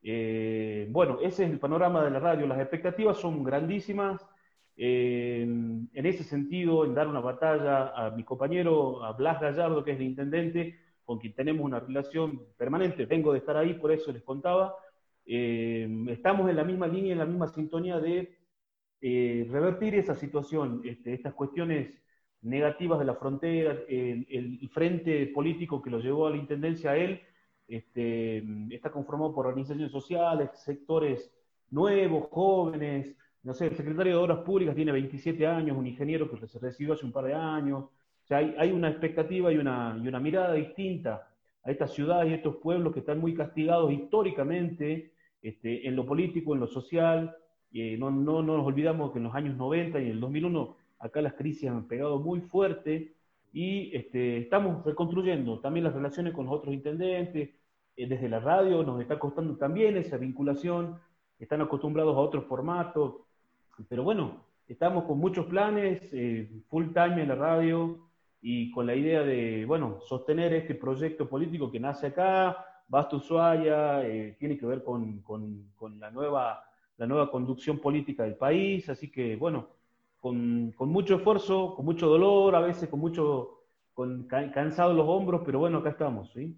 Eh, bueno, ese es el panorama de la radio. Las expectativas son grandísimas. Eh, en ese sentido, en dar una batalla a mi compañero, a Blas Gallardo, que es el intendente, con quien tenemos una relación permanente. Vengo de estar ahí, por eso les contaba. Eh, estamos en la misma línea, en la misma sintonía de eh, revertir esa situación, este, estas cuestiones negativas de la frontera, el, el frente político que lo llevó a la intendencia a él, este, está conformado por organizaciones sociales, sectores nuevos, jóvenes, no sé, el secretario de Obras Públicas tiene veintisiete años, un ingeniero que se recibió hace un par de años. O sea, hay, hay una expectativa y una, y una mirada distinta a estas ciudades y estos pueblos que están muy castigados históricamente, este, en lo político, en lo social. Eh, no, no, no nos olvidamos que en los años noventa y en el dos mil uno acá las crisis han pegado muy fuerte, y este, estamos reconstruyendo también las relaciones con los otros intendentes. Eh, desde la radio nos está costando también esa vinculación, están acostumbrados a otros formatos, pero bueno, estamos con muchos planes, eh, full time en la radio, y con la idea de, bueno, sostener este proyecto político que nace acá. Basta Ushuaia, eh, tiene que ver con, con, con la, nueva, la nueva conducción política del país, así que, bueno, con, con mucho esfuerzo, con mucho dolor, a veces con mucho, con, cansados los hombros, pero bueno, acá estamos, ¿sí?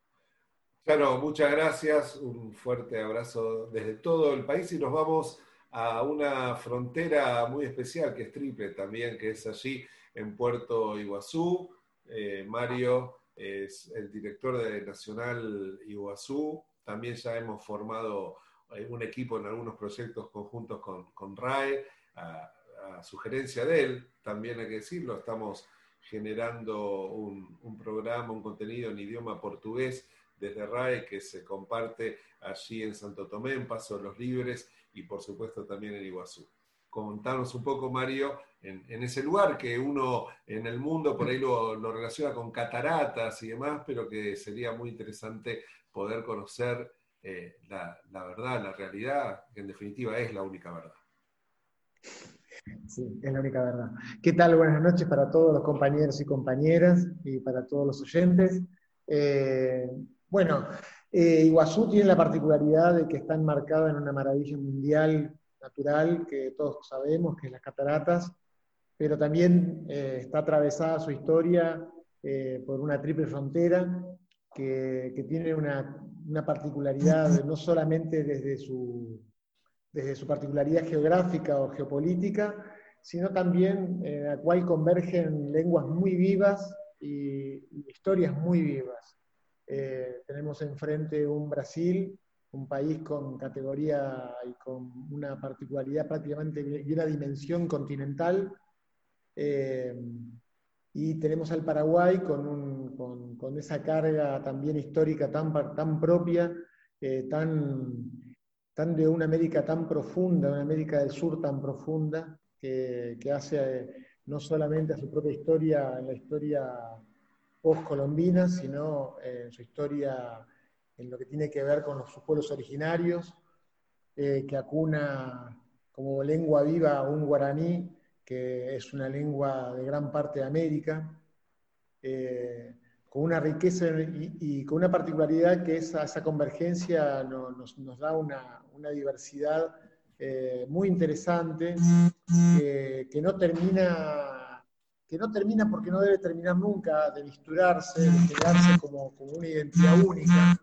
Claro, muchas gracias, un fuerte abrazo desde todo el país, y nos vamos a una frontera muy especial que es triple también, que es allí en Puerto Iguazú. eh, Mario es el director de Nacional Iguazú. También ya hemos formado un equipo en algunos proyectos conjuntos con, con R A E, a, a sugerencia de él, también hay que decirlo. Estamos generando un, un programa, un contenido en idioma portugués desde R A E que se comparte allí en Santo Tomé, en Paso de los Libres, y por supuesto también en Iguazú. Contanos un poco, Mario, en, en ese lugar que uno en el mundo por ahí lo, lo relaciona con cataratas y demás, pero que sería muy interesante poder conocer eh, la, la verdad, la realidad, que en definitiva es la única verdad. Sí, es la única verdad. ¿Qué tal? Buenas noches para todos los compañeros y compañeras, y para todos los oyentes. Eh, bueno, eh, Iguazú tiene la particularidad de que está enmarcada en una maravilla mundial natural que todos sabemos, que es las cataratas, pero también eh, está atravesada su historia eh, por una triple frontera que, que tiene una, una particularidad, no solamente desde su, desde su particularidad geográfica o geopolítica, sino también en la cual convergen lenguas muy vivas y, y historias muy vivas. Eh, tenemos enfrente un Brasil, un país con categoría y con una particularidad prácticamente y una dimensión continental, eh, y tenemos al Paraguay con, un, con, con esa carga también histórica tan, tan propia, eh, tan, tan de una América tan profunda, una América del Sur tan profunda, que, que hace eh, no solamente a su propia historia, en la historia post-colombina, sino eh, en su historia en lo que tiene que ver con los, sus pueblos originarios, eh, que acuna como lengua viva un guaraní, que es una lengua de gran parte de América, eh, con una riqueza y, y con una particularidad que esa, esa convergencia no, nos, nos da una, una diversidad eh, muy interesante, eh, que no termina... que no termina porque no debe terminar nunca de misturarse, de generarse como, como una identidad única,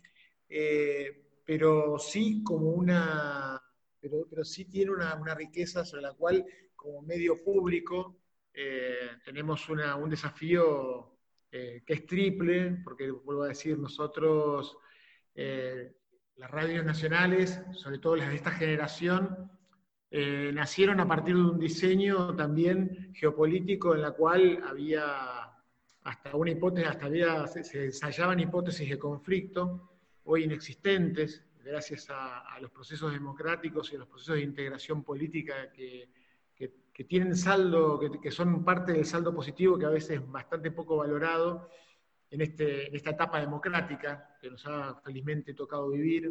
eh, pero sí como una, pero, pero sí tiene una, una riqueza sobre la cual como medio público eh, tenemos una, un desafío eh, que es triple, porque vuelvo a decir, nosotros, eh, las radios nacionales, sobre todo las de esta generación, Eh, nacieron a partir de un diseño también geopolítico en la cual había, hasta una hipótesis, hasta había, se, se ensayaban hipótesis de conflicto, hoy inexistentes, gracias a, a los procesos democráticos y a los procesos de integración política que, que, que tienen saldo, que, que son parte del saldo positivo, que a veces es bastante poco valorado en, este, en esta etapa democrática que nos ha felizmente tocado vivir,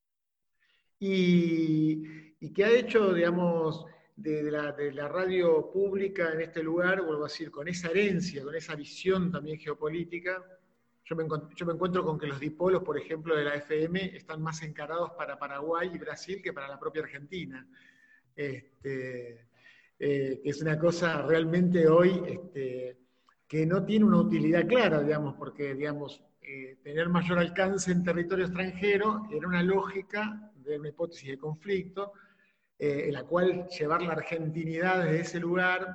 y, y que ha hecho, digamos, de, de, la, de la radio pública en este lugar, vuelvo a decir, con esa herencia, con esa visión también geopolítica. Yo me, yo me encuentro con que los dipolos, por ejemplo, de la F M están más encarados para Paraguay y Brasil que para la propia Argentina. Este, eh, que es una cosa realmente hoy este, que no tiene una utilidad clara, digamos, porque, digamos, eh, tener mayor alcance en territorio extranjero era una lógica de una hipótesis de conflicto, eh, en la cual llevar la argentinidad desde ese lugar,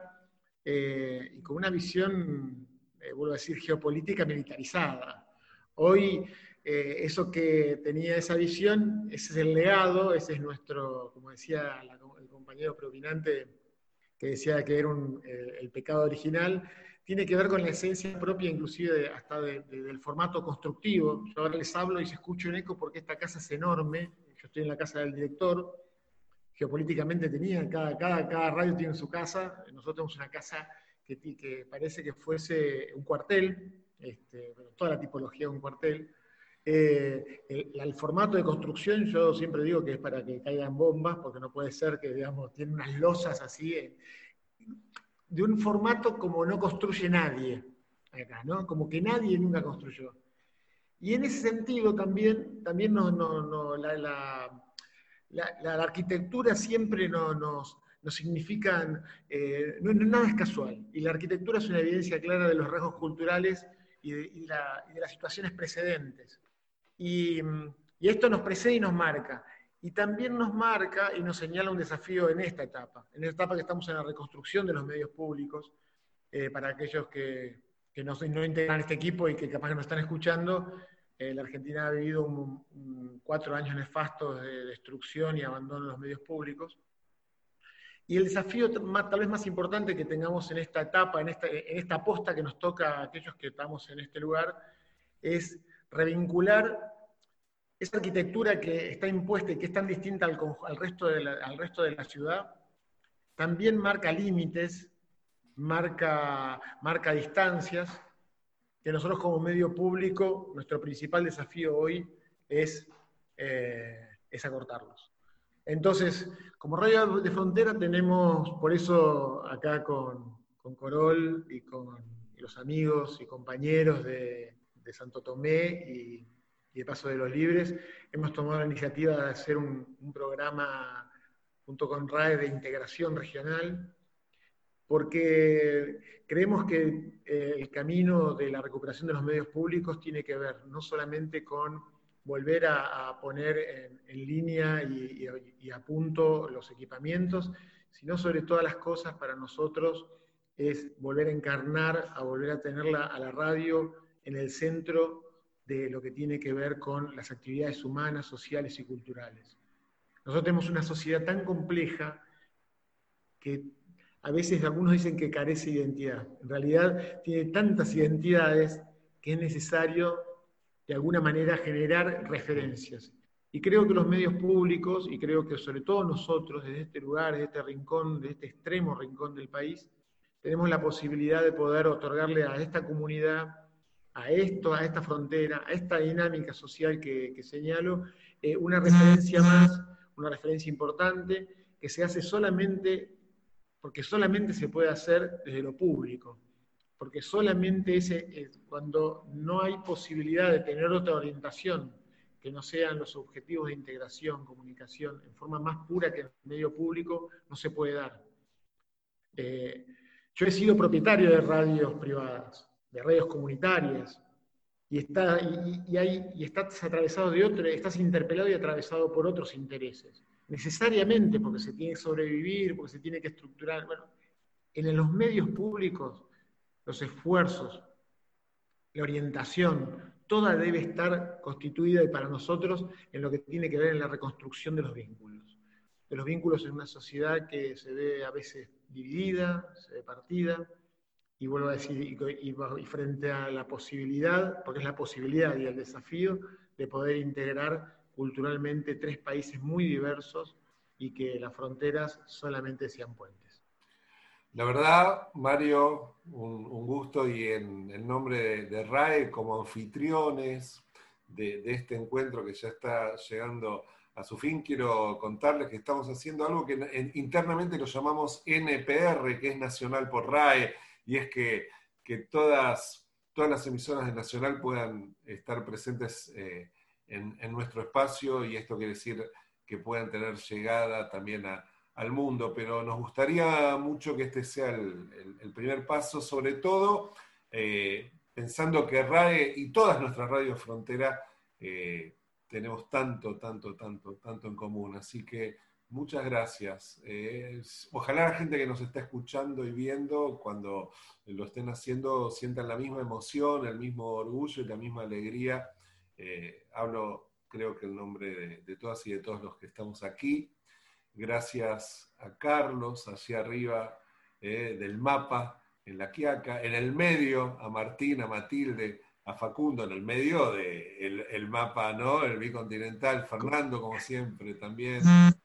eh, y con una visión, eh, vuelvo a decir, geopolítica militarizada. Hoy, eh, eso que tenía esa visión, ese es el legado, ese es nuestro, como decía la, el compañero predominante, que decía que era un, eh, el pecado original, tiene que ver con la esencia propia, inclusive de, hasta de, de, del formato constructivo. Yo ahora les hablo y se escucha un eco porque esta casa es enorme, yo estoy en la casa del director, geopolíticamente tenía, cada, cada, cada radio tiene su casa, nosotros tenemos una casa que, que parece que fuese un cuartel, este, toda la tipología de un cuartel. Eh, el, el formato de construcción, yo siempre digo que es para que caigan bombas, porque no puede ser que, digamos, tiene unas losas así, eh, de un formato como no construye nadie acá, ¿no? Como que nadie nunca construyó. Y en ese sentido también, también no, no, no, la, la, la, la arquitectura siempre no, nos, nos significan, eh, no, no, nada es casual, y la arquitectura es una evidencia clara de los rasgos culturales y de, y la, y de las situaciones precedentes. Y, y esto nos precede y nos marca. Y también nos marca y nos señala un desafío en esta etapa, en esta etapa que estamos en la reconstrucción de los medios públicos, eh, para aquellos que, que no, no integran este equipo y que capaz que no están escuchando. Eh, la Argentina ha vivido un, un, cuatro años nefastos de destrucción y abandono de los medios públicos. Y el desafío más, tal vez más importante que tengamos en esta etapa, en esta, en esta posta que nos toca a aquellos que estamos en este lugar, es revincular esa arquitectura que está impuesta y que es tan distinta al, al, resto de la, al resto de la ciudad. También marca límites, marca, marca distancias, que nosotros como medio público, nuestro principal desafío hoy es, eh, es acortarlos. Entonces, como Radio de Frontera tenemos, por eso acá con, con Corol y con los amigos y compañeros de, de Santo Tomé y, y de Paso de los Libres, hemos tomado la iniciativa de hacer un, un programa junto con R A E de integración regional, porque creemos que eh, el camino de la recuperación de los medios públicos tiene que ver no solamente con volver a, a poner en, en línea y, y, y a punto los equipamientos, sino sobre todas las cosas para nosotros es volver a encarnar, a volver a tenerla a la radio en el centro de lo que tiene que ver con las actividades humanas, sociales y culturales. Nosotros tenemos una sociedad tan compleja que a veces algunos dicen que carece de identidad. En realidad tiene tantas identidades que es necesario de alguna manera generar referencias. Y creo que los medios públicos, y creo que sobre todo nosotros, desde este lugar, desde este rincón, de este extremo rincón del país, tenemos la posibilidad de poder otorgarle a esta comunidad, a esto, a esta frontera, a esta dinámica social que, que señalo, eh, una referencia más, una referencia importante, que se hace solamente, porque solamente se puede hacer desde lo público. Porque solamente ese, cuando no hay posibilidad de tener otra orientación que no sean los objetivos de integración, comunicación, en forma más pura que en el medio público, no se puede dar. Eh, yo he sido propietario de radios privadas, de radios comunitarias, y, está, y, y, hay, y estás atravesado de otro, estás interpelado y atravesado por otros intereses. Necesariamente porque se tiene que sobrevivir, porque se tiene que estructurar. Bueno, en los medios públicos, los esfuerzos, la orientación, toda debe estar constituida y para nosotros en lo que tiene que ver en la reconstrucción de los vínculos. De los vínculos en una sociedad que se ve a veces dividida, se ve partida, y vuelvo a decir, y, y, y frente a la posibilidad, porque es la posibilidad y el desafío de poder integrar culturalmente tres países muy diversos y que las fronteras solamente sean puentes. La verdad, Mario, un, un gusto, y en el nombre de, de R A E como anfitriones de, de este encuentro que ya está llegando a su fin, quiero contarles que estamos haciendo algo que en, internamente lo llamamos N P R, que es Nacional por R A E, y es que, que todas, todas las emisoras de Nacional puedan estar presentes eh, en, en nuestro espacio, y esto quiere decir que puedan tener llegada también a, al mundo, pero nos gustaría mucho que este sea el, el, el primer paso, sobre todo eh, pensando que R A E y todas nuestras radios frontera eh, tenemos tanto, tanto, tanto, tanto en común, así que muchas gracias. Eh, ojalá la gente que nos está escuchando y viendo, cuando lo estén haciendo, sientan la misma emoción, el mismo orgullo y la misma alegría. Eh, hablo, creo que en nombre de, de todas y de todos los que estamos aquí. Gracias a Carlos, allí arriba eh, del mapa, en La Quiaca, en el medio, a Martín, a Matilde, a Facundo, en el medio del de el mapa, ¿no? El bicontinental, Fernando, como siempre, también,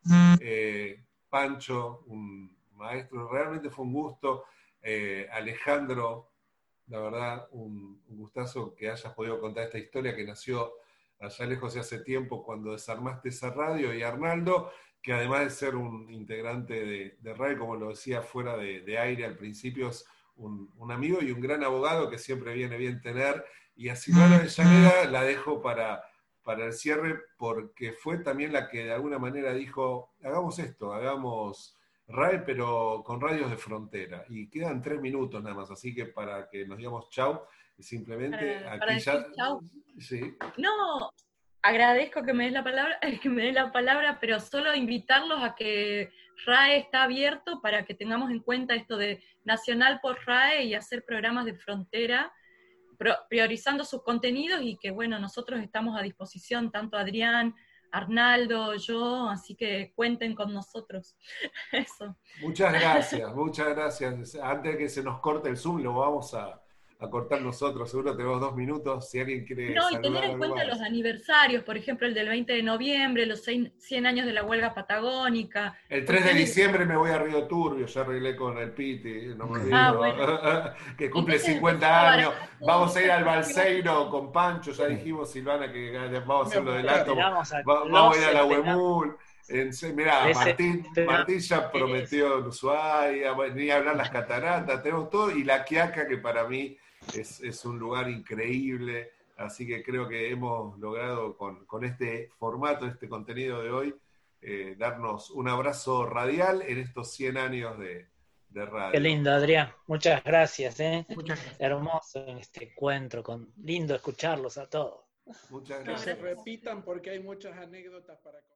eh, Pancho, un maestro, realmente fue un gusto, eh, Alejandro, la verdad, un, un gustazo que hayas podido contar esta historia que nació allá lejos de hace tiempo cuando desarmaste esa radio, y Arnaldo, que además de ser un integrante de, de R A E, como lo decía fuera de, de aire al principio, es un, un amigo y un gran abogado que siempre viene bien tener. Y a Silvana Avellaneda la dejo para, para el cierre, porque fue también la que de alguna manera dijo, hagamos esto, hagamos R A E, pero con radios de frontera. Y quedan tres minutos nada más, así que para que nos digamos chau, simplemente para, aquí para ya... chau. Sí. No, agradezco que me des la palabra, que me des la palabra, pero solo invitarlos a que R A E está abierto para que tengamos en cuenta esto de Nacional por R A E y hacer programas de frontera, priorizando sus contenidos, y que bueno, nosotros estamos a disposición, tanto Adrián, Arnaldo, yo, así que cuenten con nosotros. Eso. Muchas gracias, muchas gracias. Antes de que se nos corte el Zoom, lo vamos a, a cortar nosotros, seguro tenemos dos minutos, si alguien quiere No, y saludar tener en algo cuenta más. los aniversarios, por ejemplo, el del veinte de noviembre, los cien años de la huelga patagónica. El tres de diciembre me voy a Río Turbio, ya arreglé con el Piti, no me olvido, ah, bueno. que cumple Entonces, cincuenta años. barato, Vamos a ir al Balseiro con Pancho, ya dijimos, Silvana, que vamos a hacer lo del átomo. Vamos a, vamos a ir a la Huemul. Mirá, Martín, esperamos. Martín ya prometió en Ushuaia, ni hablar las cataratas, tenemos todo, y La Quiaca, que para mí es, es un lugar increíble, así que creo que hemos logrado con, con este formato, este contenido de hoy, eh, darnos un abrazo radial en estos cien años de, de radio. Qué lindo, Adrián, muchas gracias, ¿eh? Muchas gracias. Hermoso este encuentro, con, lindo escucharlos a todos. Muchas Que gracias. se repitan porque hay muchas anécdotas para contar.